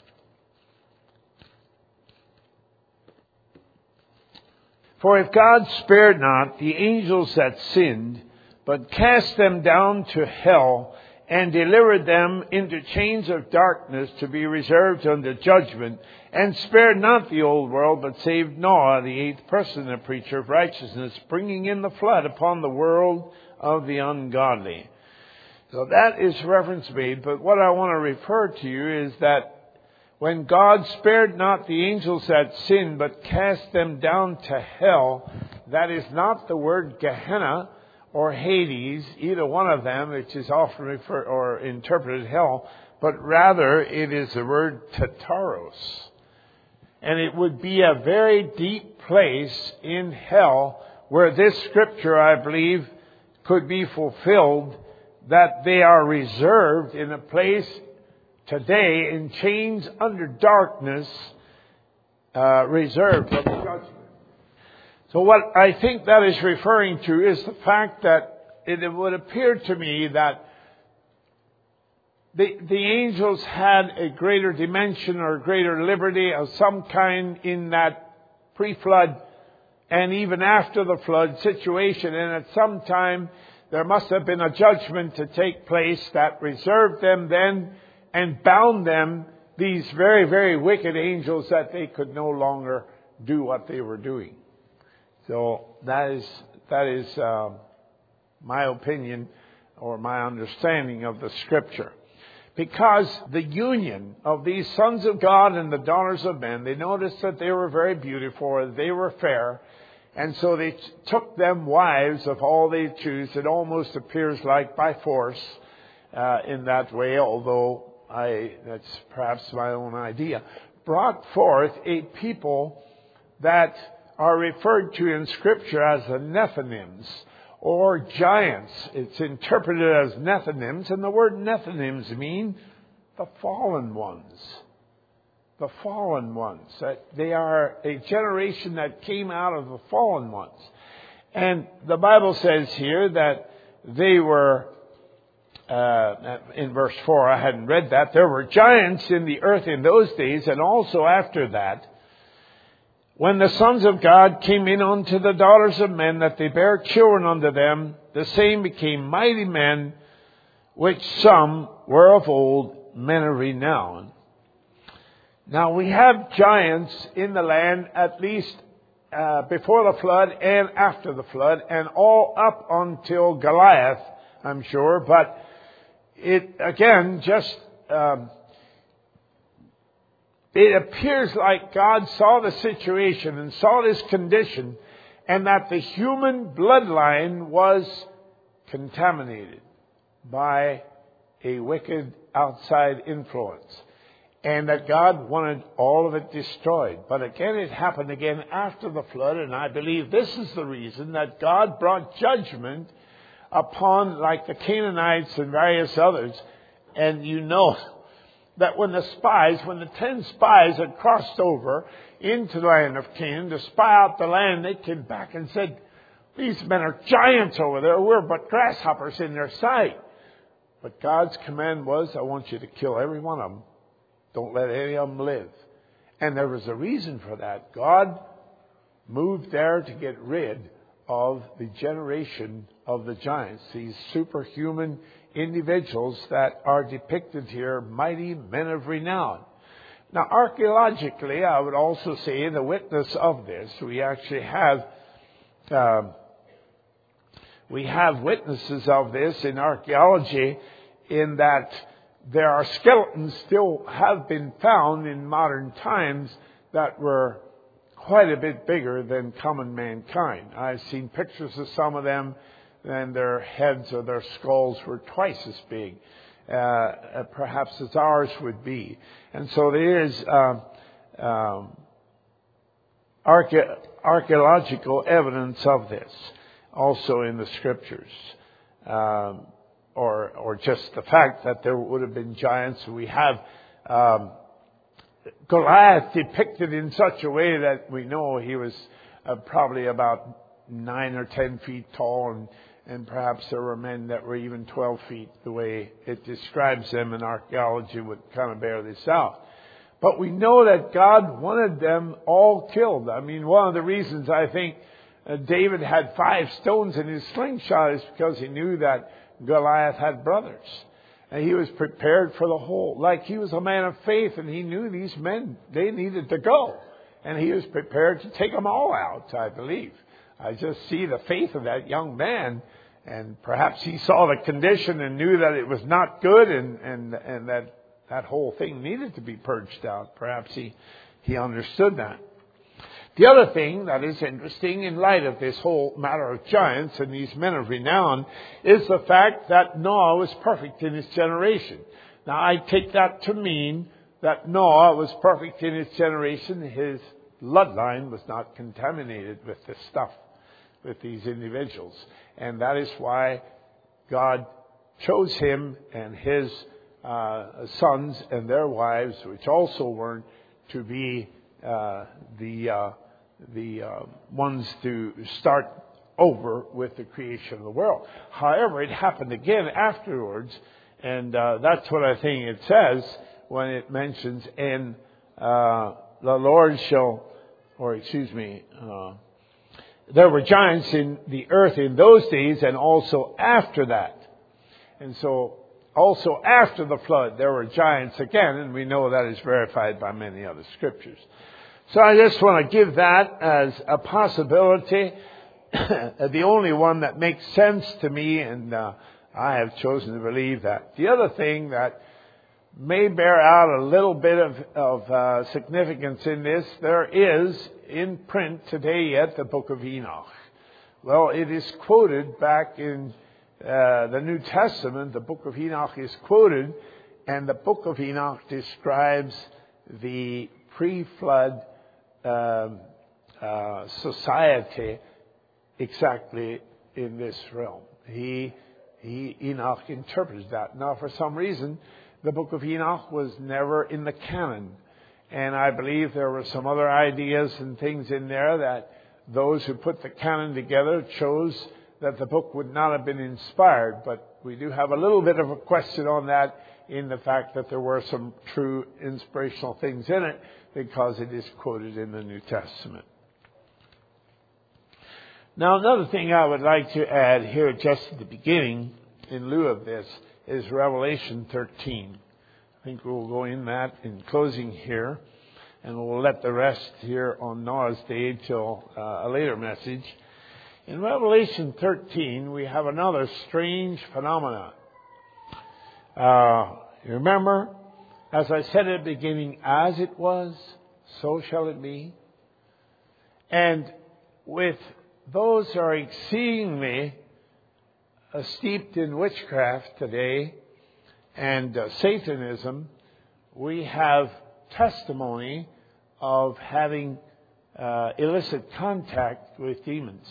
for if God spared not the angels that sinned, but cast them down to hell, and delivered them into chains of darkness to be reserved unto judgment, and spared not the old world, but saved Noah, the eighth person, a preacher of righteousness, bringing in the flood upon the world of the ungodly. So that is reference made, but what I want to refer to you is that when God spared not the angels that sinned, but cast them down to hell, that is not the word Gehenna, or Hades, either one of them, which is often referred or interpreted hell, but rather it is the word Tartarus. And it would be a very deep place in hell where this scripture, I believe, could be fulfilled, that they are reserved in a place today in chains under darkness, uh, reserved for the judgment. So what I think that is referring to is the fact that it would appear to me that the, the angels had a greater dimension or greater liberty of some kind in that pre-flood and even after the flood situation. And at some time there must have been a judgment to take place that reserved them then and bound them, these very, very wicked angels, that they could no longer do what they were doing. So that is that is uh, my opinion or my understanding of the scripture. Because the union of these sons of God and the daughters of men, they noticed that they were very beautiful, they were fair, and so they took them wives of all they choose. It almost appears like by force uh, in that way, although I that's perhaps my own idea. Brought forth a people that are referred to in Scripture as the Nephilims, or giants. It's interpreted as Nephilims, and the word Nephilims mean the fallen ones. The fallen ones. That they are a generation that came out of the fallen ones. And the Bible says here that they were, uh, in verse four, I hadn't read that, there were giants in the earth in those days, and also after that, when the sons of God came in unto the daughters of men, that they bare children unto them, the same became mighty men, which some were of old, men of renown. Now we have giants in the land, at least uh, before the flood and after the flood, and all up until Goliath, I'm sure. But it, again, just... Um, It appears like God saw the situation and saw this condition, and that the human bloodline was contaminated by a wicked outside influence, and that God wanted all of it destroyed. But again, it happened again after the flood, and I believe this is the reason that God brought judgment upon, like the Canaanites and various others. And you know that when the spies, when the ten spies had crossed over into the land of Canaan to spy out the land, they came back and said, these men are giants over there. We're but grasshoppers in their sight. But God's command was, I want you to kill every one of them. Don't let any of them live. And there was a reason for that. God moved there to get rid of the generation of the giants, these superhuman individuals that are depicted here, mighty men of renown. Now, archaeologically, I would also say the witness of this, we actually have uh, we have witnesses of this in archaeology, in that there are skeletons still have been found in modern times that were quite a bit bigger than common mankind. I've seen pictures of some of them, and their heads or their skulls were twice as big, uh, perhaps as ours would be. And so there is uh, um, archae- archaeological evidence of this, also in the Scriptures, um, or or just the fact that there would have been giants. We have um, Goliath depicted in such a way that we know he was uh, probably about nine or ten feet tall, and And perhaps there were men that were even twelve feet, the way it describes them, and archaeology would kind of bear this out. But we know that God wanted them all killed. I mean, one of the reasons I think uh, David had five stones in his slingshot is because he knew that Goliath had brothers. And he was prepared for the whole. Like he was a man of faith, and he knew these men, they needed to go. And he was prepared to take them all out, I believe. I just see the faith of that young man, and perhaps he saw the condition and knew that it was not good, and, and, and that that whole thing needed to be purged out. Perhaps he, he understood that. The other thing that is interesting in light of this whole matter of giants and these men of renown is the fact that Noah was perfect in his generation. Now, I take that to mean that Noah was perfect in his generation. His bloodline was not contaminated with this stuff, with these individuals. And that is why God chose him and his uh, sons and their wives, which also weren't, to be uh, the uh, the uh, ones to start over with the creation of the world. However, it happened again afterwards, and uh, that's what I think it says when it mentions, and uh, the Lord shall, or excuse me, uh, there were giants in the earth in those days and also after that. And so also after the flood, there were giants again, and we know that is verified by many other scriptures. So I just want to give that as a possibility, the only one that makes sense to me, and uh, I have chosen to believe that. The other thing that may bear out a little bit of, of uh, significance in this, there is in print today yet the book of Enoch. Well, it is quoted back in uh, the New Testament. The book of Enoch is quoted, and the book of Enoch describes the pre-flood um, uh, society exactly in this realm. He, he, Enoch interprets that. Now, for some reason, the book of Enoch was never in the canon. And I believe there were some other ideas and things in there that those who put the canon together chose that the book would not have been inspired. But we do have a little bit of a question on that in the fact that there were some true inspirational things in it because it is quoted in the New Testament. Now, another thing I would like to add here just at the beginning, in lieu of this, is Revelation thirteen. I think we'll go in that in closing here, and we'll let the rest here on Noah's Day till uh, a later message. In Revelation thirteen, we have another strange phenomenon. Uh, you remember, as I said at the beginning, as it was, so shall it be. And with those who are exceedingly uh, steeped in witchcraft today and uh, Satanism, we have testimony of having uh, illicit contact with demons.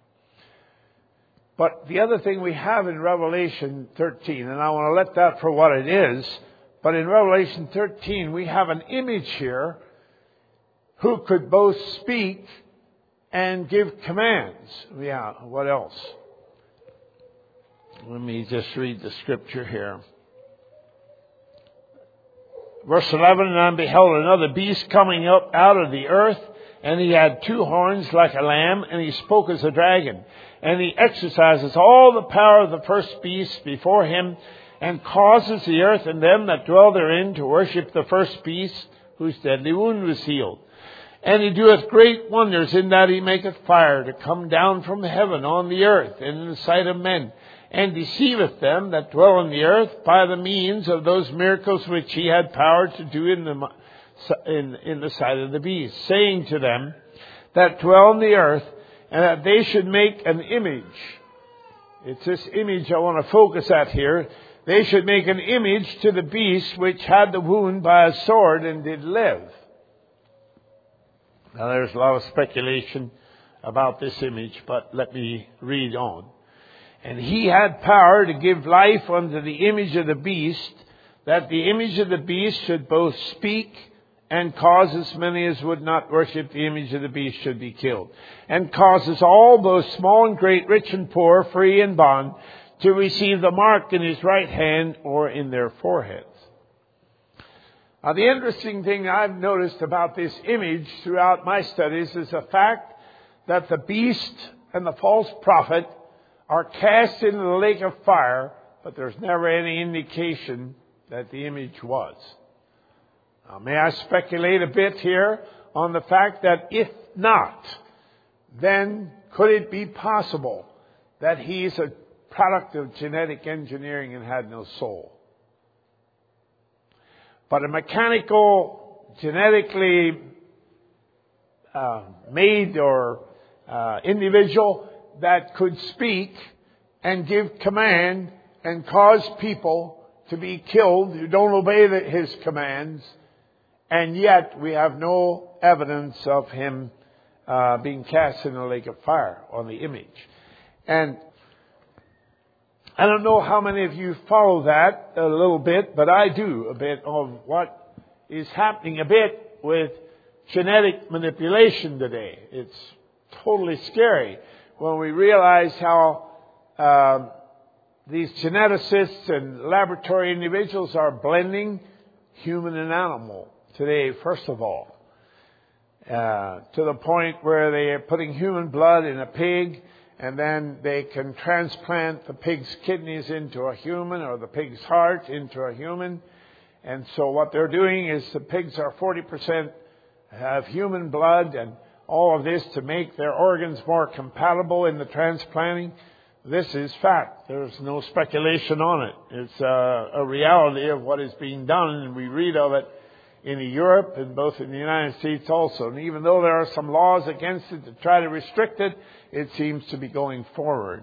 But the other thing we have in Revelation thirteen, and I want to let that for what it is, but in Revelation thirteen we have an image here who could both speak and give commands. Yeah, what else? Let me just read the scripture here. Verse eleven, and I beheld another beast coming up out of the earth, and he had two horns like a lamb, and he spoke as a dragon. And he exercises all the power of the first beast before him, and causes the earth and them that dwell therein to worship the first beast, whose deadly wound was healed. And he doeth great wonders in that he maketh fire to come down from heaven on the earth and in the sight of men, and deceiveth them that dwell on the earth by the means of those miracles which he had power to do in the in, in the sight of the beast, saying to them that dwell on the earth, and that they should make an image. It's this image I want to focus at here. They should make an image to the beast which had the wound by a sword and did live. Now there's a lot of speculation about this image, but let me read on. And he had power to give life unto the image of the beast, that the image of the beast should both speak and cause as many as would not worship the image of the beast should be killed. And causes all, both small and great, rich and poor, free and bond, to receive the mark in his right hand or in their foreheads. Now, the interesting thing I've noticed about this image throughout my studies is the fact that the beast and the false prophet are cast into the lake of fire, but there's never any indication that the image was. Now, may I speculate a bit here on the fact that if not, then could it be possible that he's a product of genetic engineering and had no soul? But a mechanical, genetically uh, made or uh, individual that could speak and give command and cause people to be killed who don't obey the, his commands, and yet we have no evidence of him uh, being cast in the lake of fire on the image. And I don't know how many of you follow that a little bit, but I do a bit of what is happening a bit with genetic manipulation today. It's totally scary when we realize how um, these geneticists and laboratory individuals are blending human and animal today, first of all, uh, to the point where they are putting human blood in a pig, and then they can transplant the pig's kidneys into a human or the pig's heart into a human. And so what they're doing is the pigs are forty percent have human blood, and all of this to make their organs more compatible in the transplanting. This is fact. There's no speculation on it. It's a, a reality of what is being done, and we read of it in Europe and both in the United States also. And even though there are some laws against it to try to restrict it, it seems to be going forward.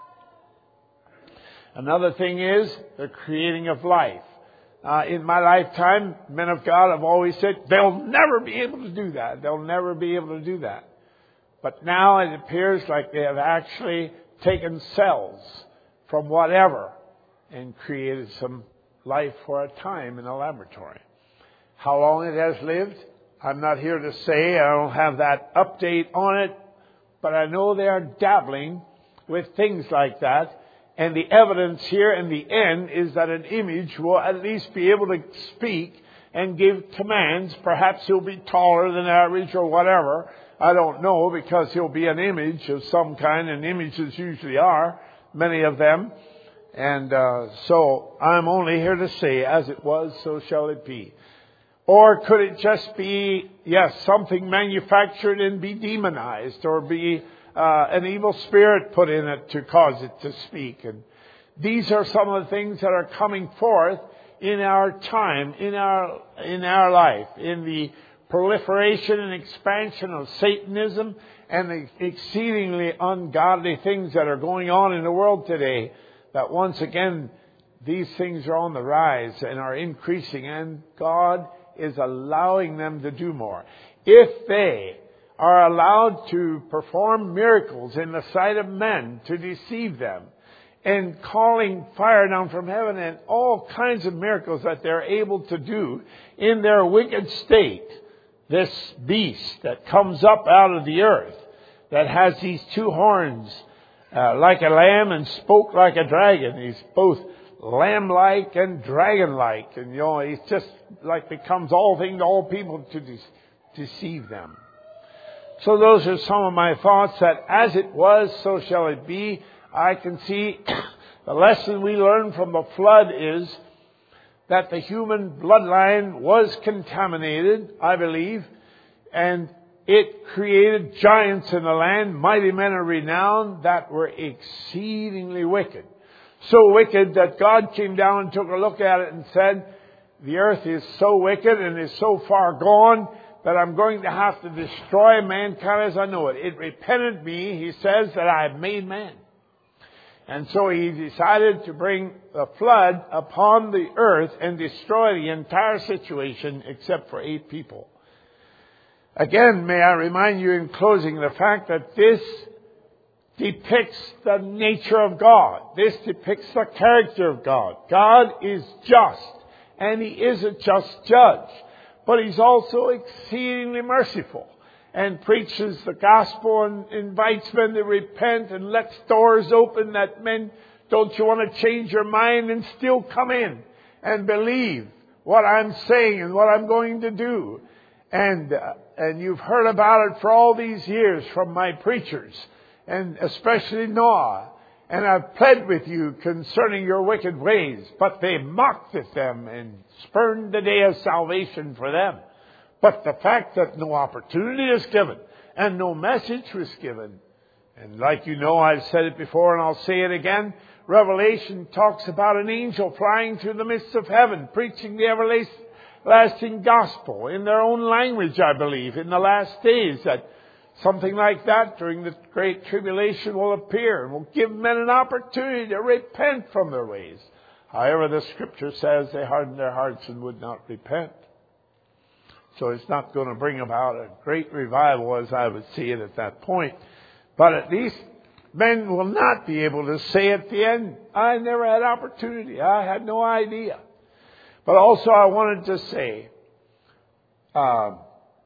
Another thing is the creating of life. Uh, in my lifetime, men of God have always said they'll never be able to do that. They'll never be able to do that. But now it appears like they have actually taken cells from whatever and created some life for a time in a laboratory. How long it has lived, I'm not here to say. I don't have that update on it. But I know they are dabbling with things like that. And the evidence here in the end is that an image will at least be able to speak and give commands. Perhaps he'll be taller than average or whatever. I don't know, because he'll be an image of some kind, and images usually are, many of them. And uh, so I'm only here to say, as it was, so shall it be. Or could it just be, yes, something manufactured and be demonized, or be uh, an evil spirit put in it to cause it to speak? And these are some of the things that are coming forth in our time, in our in our life, in the proliferation and expansion of Satanism and the exceedingly ungodly things that are going on in the world today. That once again, these things are on the rise and are increasing, and God is allowing them to do more. If they are allowed to perform miracles in the sight of men to deceive them, and calling fire down from heaven and all kinds of miracles that they're able to do in their wicked state, this beast that comes up out of the earth, that has these two horns uh, like a lamb and spoke like a dragon. He's both lamb-like and dragon-like. And, you know, he's just like becomes all things to all people to de- deceive them. So those are some of my thoughts, that as it was, so shall it be. I can see the lesson we learn from the flood is that the human bloodline was contaminated, I believe, and it created giants in the land, mighty men of renown that were exceedingly wicked. So wicked that God came down and took a look at it and said, the earth is so wicked and is so far gone that I'm going to have to destroy mankind as I know it. It repented me, he says, that I have made man. And so he decided to bring the flood upon the earth and destroy the entire situation except for eight people. Again, may I remind you in closing the fact that this depicts the nature of God. This depicts the character of God. God is just, and He is a just judge. But He's also exceedingly merciful, and preaches the gospel and invites men to repent and lets doors open that men, don't you want to change your mind and still come in and believe what I'm saying and what I'm going to do. And uh, and you've heard about it for all these years from my preachers, and especially Noah. And I've pled with you concerning your wicked ways, but they mocked at them and spurned the day of salvation for them. But the fact that no opportunity is given and no message was given. And like you know, I've said it before and I'll say it again. Revelation talks about an angel flying through the midst of heaven, preaching the everlasting gospel in their own language, I believe, in the last days, that something like that during the Great Tribulation will appear and will give men an opportunity to repent from their ways. However, the Scripture says they hardened their hearts and would not repent. So it's not going to bring about a great revival as I would see it at that point. But at least men will not be able to say at the end, I never had opportunity. I had no idea. But also I wanted to say, uh,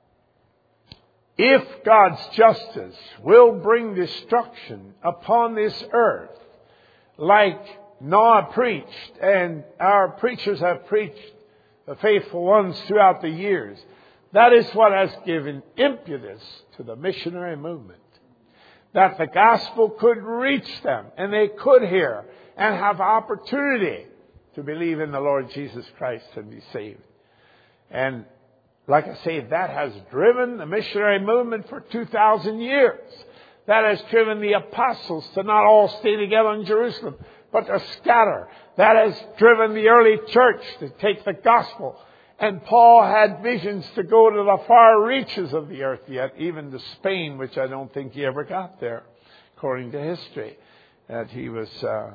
if God's justice will bring destruction upon this earth, like Noah preached, and our preachers have preached, the faithful ones throughout the years, that is what has given impetus to the missionary movement. That the gospel could reach them, and they could hear and have opportunity to believe in the Lord Jesus Christ and be saved. And like I say, that has driven the missionary movement for two thousand years. That has driven the apostles to not all stay together in Jerusalem, but to scatter. That has driven the early church to take the gospel. And Paul had visions to go to the far reaches of the earth yet, even to Spain, which I don't think he ever got there, according to history. That he was, uh, uh,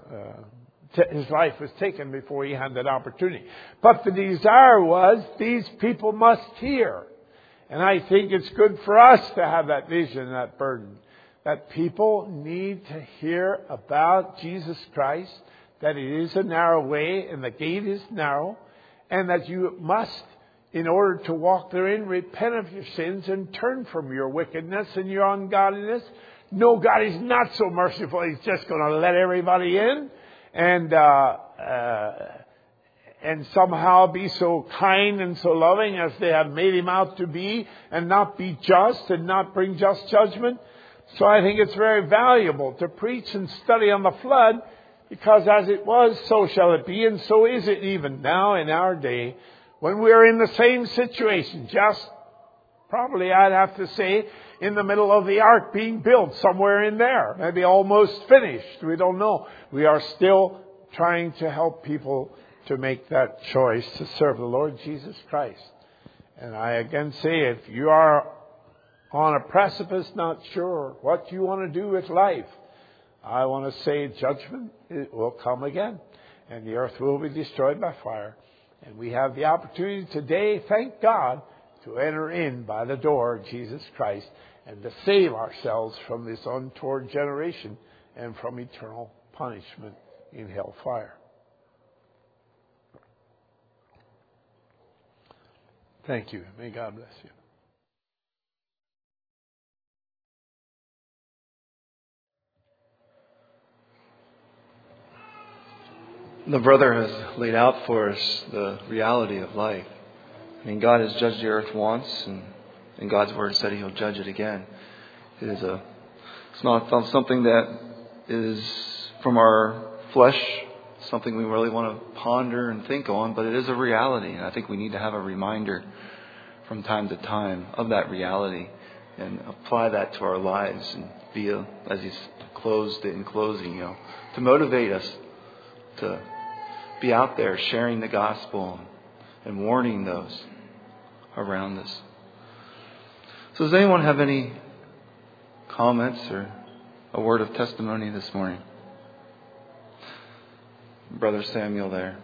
t- his life was taken before he had that opportunity. But the desire was, these people must hear. And I think it's good for us to have that vision, that burden. That people need to hear about Jesus Christ, that it is a narrow way and the gate is narrow, and that you must, in order to walk therein, repent of your sins and turn from your wickedness and your ungodliness. No, God is not so merciful. He's just going to let everybody in and uh, uh, and somehow be so kind and so loving as they have made him out to be, and not be just and not bring just judgment. So I think it's very valuable to preach and study on the flood, because as it was, so shall it be, and so is it even now in our day, when we're in the same situation, just probably, I'd have to say, in the middle of the ark being built, somewhere in there, maybe almost finished. We don't know. We are still trying to help people to make that choice to serve the Lord Jesus Christ. And I again say, if you are on a precipice, not sure what you want to do with life, I want to say judgment, it will come again, and the earth will be destroyed by fire. And we have the opportunity today, thank God, to enter in by the door of Jesus Christ and to save ourselves from this untoward generation and from eternal punishment in hellfire. Thank you. May God bless you. The brother has laid out for us the reality of life. I mean, God has judged the earth once, and, and God's word said He'll judge it again. It is a, it's not something that is from our flesh, something we really want to ponder and think on, but it is a reality. And I think we need to have a reminder from time to time of that reality and apply that to our lives, and be, a, as He's closed it in closing, you know, to motivate us to be out there sharing the gospel and warning those around us. So does anyone have any comments or a word of testimony this morning? Brother Samuel there.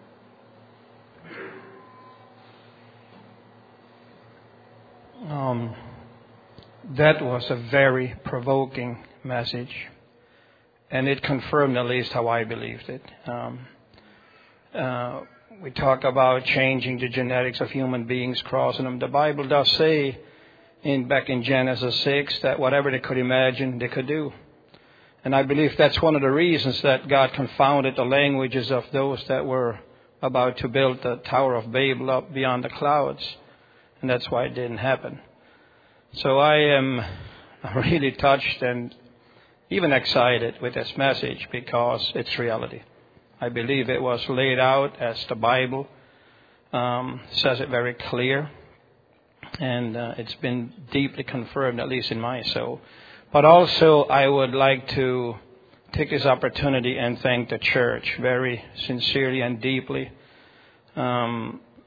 Um, that was a very provoking message. And it confirmed at least how I believed it. Um, uh, we talk about changing the genetics of human beings, crossing them. The Bible does say in back in Genesis six that whatever they could imagine, they could do. And I believe that's one of the reasons that God confounded the languages of those that were about to build the Tower of Babel up beyond the clouds. And that's why it didn't happen. So I am really touched and even excited with this message, because it's reality. I believe it was laid out as the Bible um, says it very clear. And uh, it's been deeply confirmed, at least in my soul. But also I would like to take this opportunity and thank the church very sincerely and deeply. Um,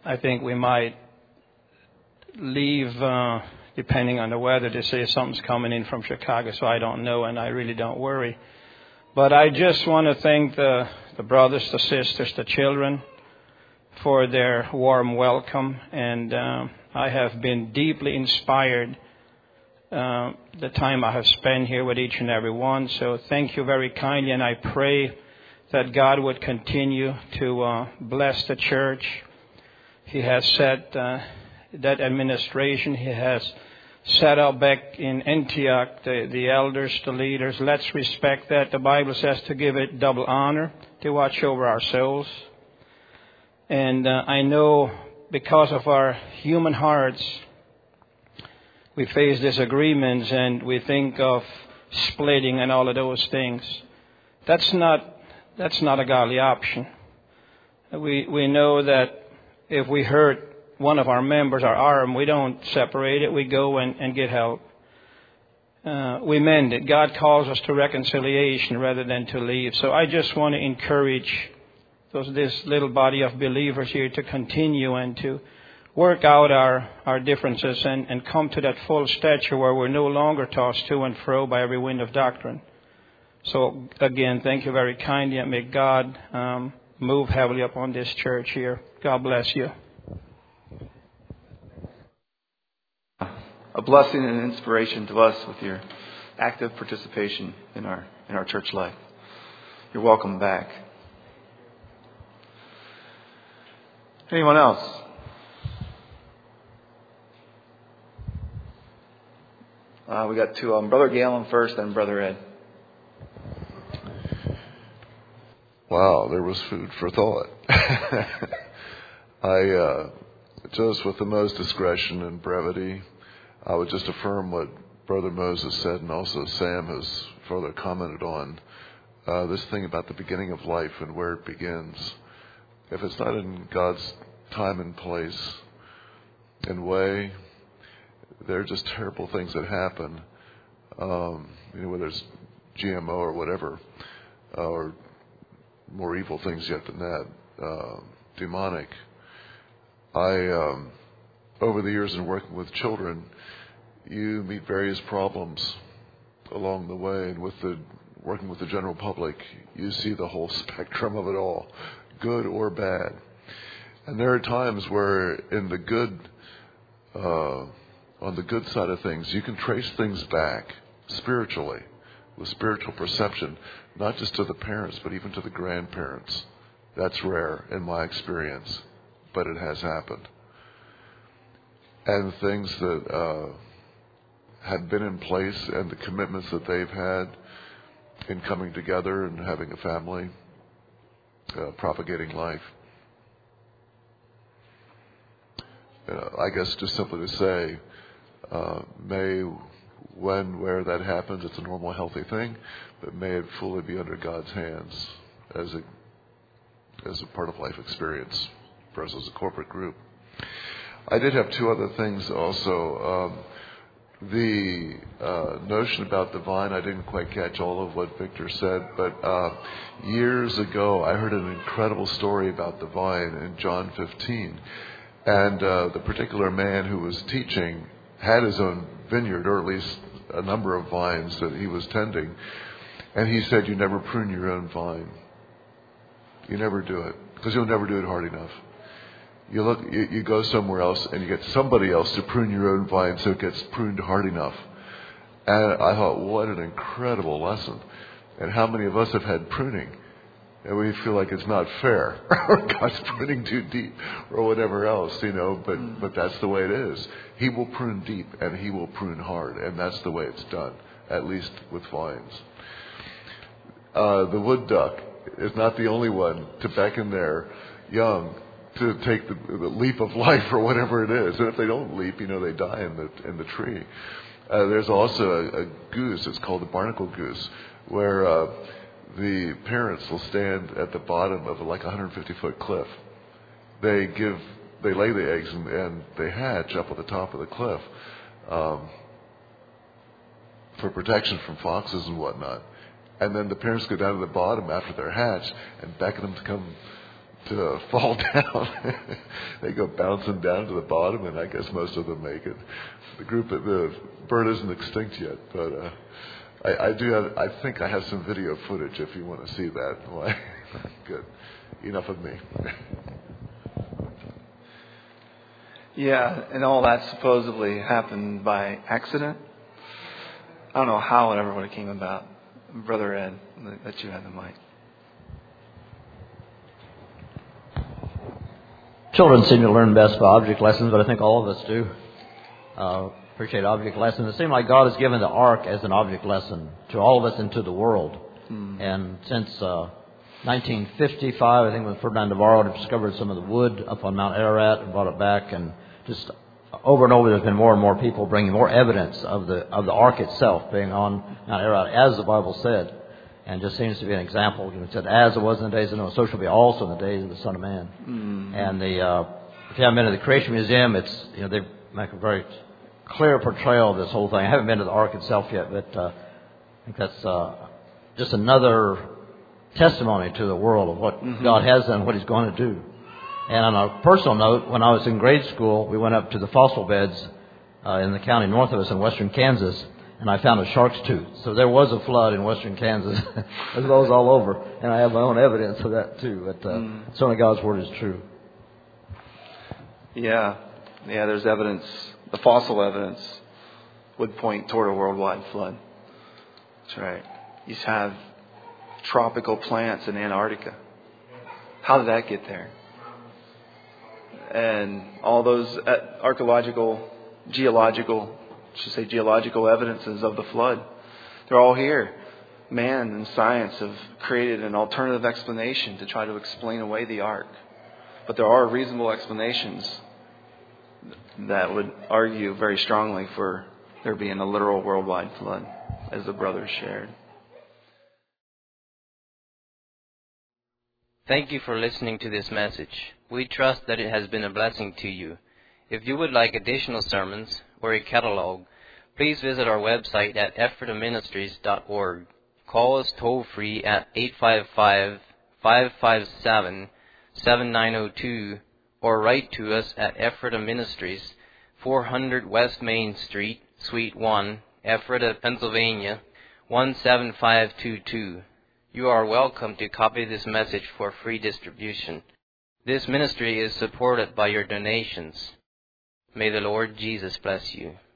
I think we might leave, uh, depending on the weather, to say something's coming in from Chicago, so I don't know, and I really don't worry. But I just want to thank the, the brothers, the sisters, the children for their warm welcome, and uh, I have been deeply inspired uh, the time I have spent here with each and every one. So thank you very kindly, and I pray that God would continue to uh, bless the church. He has set uh, that administration, He has set up back in Antioch, the, the elders, the leaders. Let's respect that. The Bible says to give it double honor, to watch over our souls. And uh, I know because of our human hearts, we face disagreements and we think of splitting and all of those things. That's not that's not a godly option. We we know that if we hurt one of our members, our arm, we don't separate it. We go and, and get help. Uh, we mend it. God calls us to reconciliation rather than to leave. So I just want to encourage those, this little body of believers here to continue and to work out our, our differences and, and come to that full stature where we're no longer tossed to and fro by every wind of doctrine. So again, thank you very kindly, and may God um, move heavily upon this church here. God bless you. A blessing and an inspiration to us with your active participation in our in our church life. You're welcome back. Anyone else? Uh, we got two. Um, Brother Galen first, then Brother Ed. Wow, there was food for thought. I uh, just with the most discretion and brevity, I would just affirm what Brother Moses said, and also Sam has further commented on uh, this thing about the beginning of life and where it begins. If it's not in God's time and place and way, there are just terrible things that happen, um, you know, whether it's G M O or whatever, uh, or more evil things yet than that, uh, demonic. I, um, over the years in working with children, you meet various problems along the way, and with the working with the general public, you see the whole spectrum of it all, good or bad. And there are times where in the good, uh, on the good side of things, you can trace things back spiritually, with spiritual perception, not just to the parents, but even to the grandparents. That's rare in my experience, but it has happened. And things that uh, had been in place and the commitments that they've had in coming together and having a family, uh, propagating life. Uh, I guess just simply to say, uh, may, when, where that happens, it's a normal, healthy thing, but may it fully be under God's hands as a as a part of life experience for us as a corporate group. I did have two other things also. Um, the uh, notion about the vine, I didn't quite catch all of what Victor said, but uh, years ago I heard an incredible story about the vine in John fifteen. And uh, the particular man who was teaching had his own vineyard, or at least a number of vines that he was tending. And he said, you never prune your own vine. You never do it, because you'll never do it hard enough. You look, you, you go somewhere else and you get somebody else to prune your own vine so it gets pruned hard enough. And I thought, what an incredible lesson. And how many of us have had pruning? And we feel like it's not fair, or God's pruning too deep, or whatever else, you know, but, but that's the way it is. He will prune deep, and He will prune hard, and that's the way it's done, at least with vines. Uh, the wood duck is not the only one to beckon their young to take the, the leap of life, or whatever it is. And if they don't leap, you know, they die in the in the tree. Uh, there's also a, a goose, it's called the barnacle goose, where uh, the parents will stand at the bottom of like a one hundred fifty foot cliff. They give, they lay the eggs and, and they hatch up at the top of the cliff um, for protection from foxes and whatnot. And then the parents go down to the bottom after they're hatched and beckon them to come to fall down. They go bouncing down to the bottom, and I guess most of them make it. The group, the bird isn't extinct yet, but uh, I, I do have. I think I have some video footage if you want to see that. Why? Good. Enough of me. Yeah, and all that supposedly happened by accident. I don't know how it ever would have came about. Brother Ed, that you had the mic. Children seem to learn best by object lessons, but I think all of us do uh, appreciate object lessons. It seems like God has given the ark as an object lesson to all of us and to the world. Mm. And since uh, nineteen fifty-five, I think when Ferdinand Navarro discovered some of the wood up on Mount Ararat and brought it back, and just over and over there's been more and more people bringing more evidence of the of the ark itself being on Mount Ararat, as the Bible said. And just seems to be an example. It said, as it was in the days of Noah, so shall be also in the days of the Son of Man. Mm-hmm. And the uh, if you haven't been to the Creation Museum, it's you know they make a very clear portrayal of this whole thing. I haven't been to the ark itself yet, but uh, I think that's uh, just another testimony to the world of what mm-hmm. God has done and what He's going to do. And on a personal note, when I was in grade school, we went up to the fossil beds uh, in the county north of us in western Kansas, and I found a shark's tooth. So there was a flood in western Kansas, as well as all over. And I have my own evidence of that too. But uh, mm. certainly God's Word is true. Yeah. Yeah, there's evidence. The fossil evidence would point toward a worldwide flood. That's right. You have tropical plants in Antarctica. How did that get there? And all those archaeological, geological, I should say geological evidences of the flood, they're all here. Man and science have created an alternative explanation to try to explain away the ark. But there are reasonable explanations that would argue very strongly for there being a literal worldwide flood, as the brothers shared. Thank you for listening to this message. We trust that it has been a blessing to you. If you would like additional sermons or a catalog, please visit our website at ephrata ministries dot org. Call us toll-free at eight five five, five five seven, seven nine zero two or write to us at Ephrata Ministries, four hundred West Main Street, Suite one, Ephrata, Pennsylvania, one seven five two two. You are welcome to copy this message for free distribution. This ministry is supported by your donations. May the Lord Jesus bless you.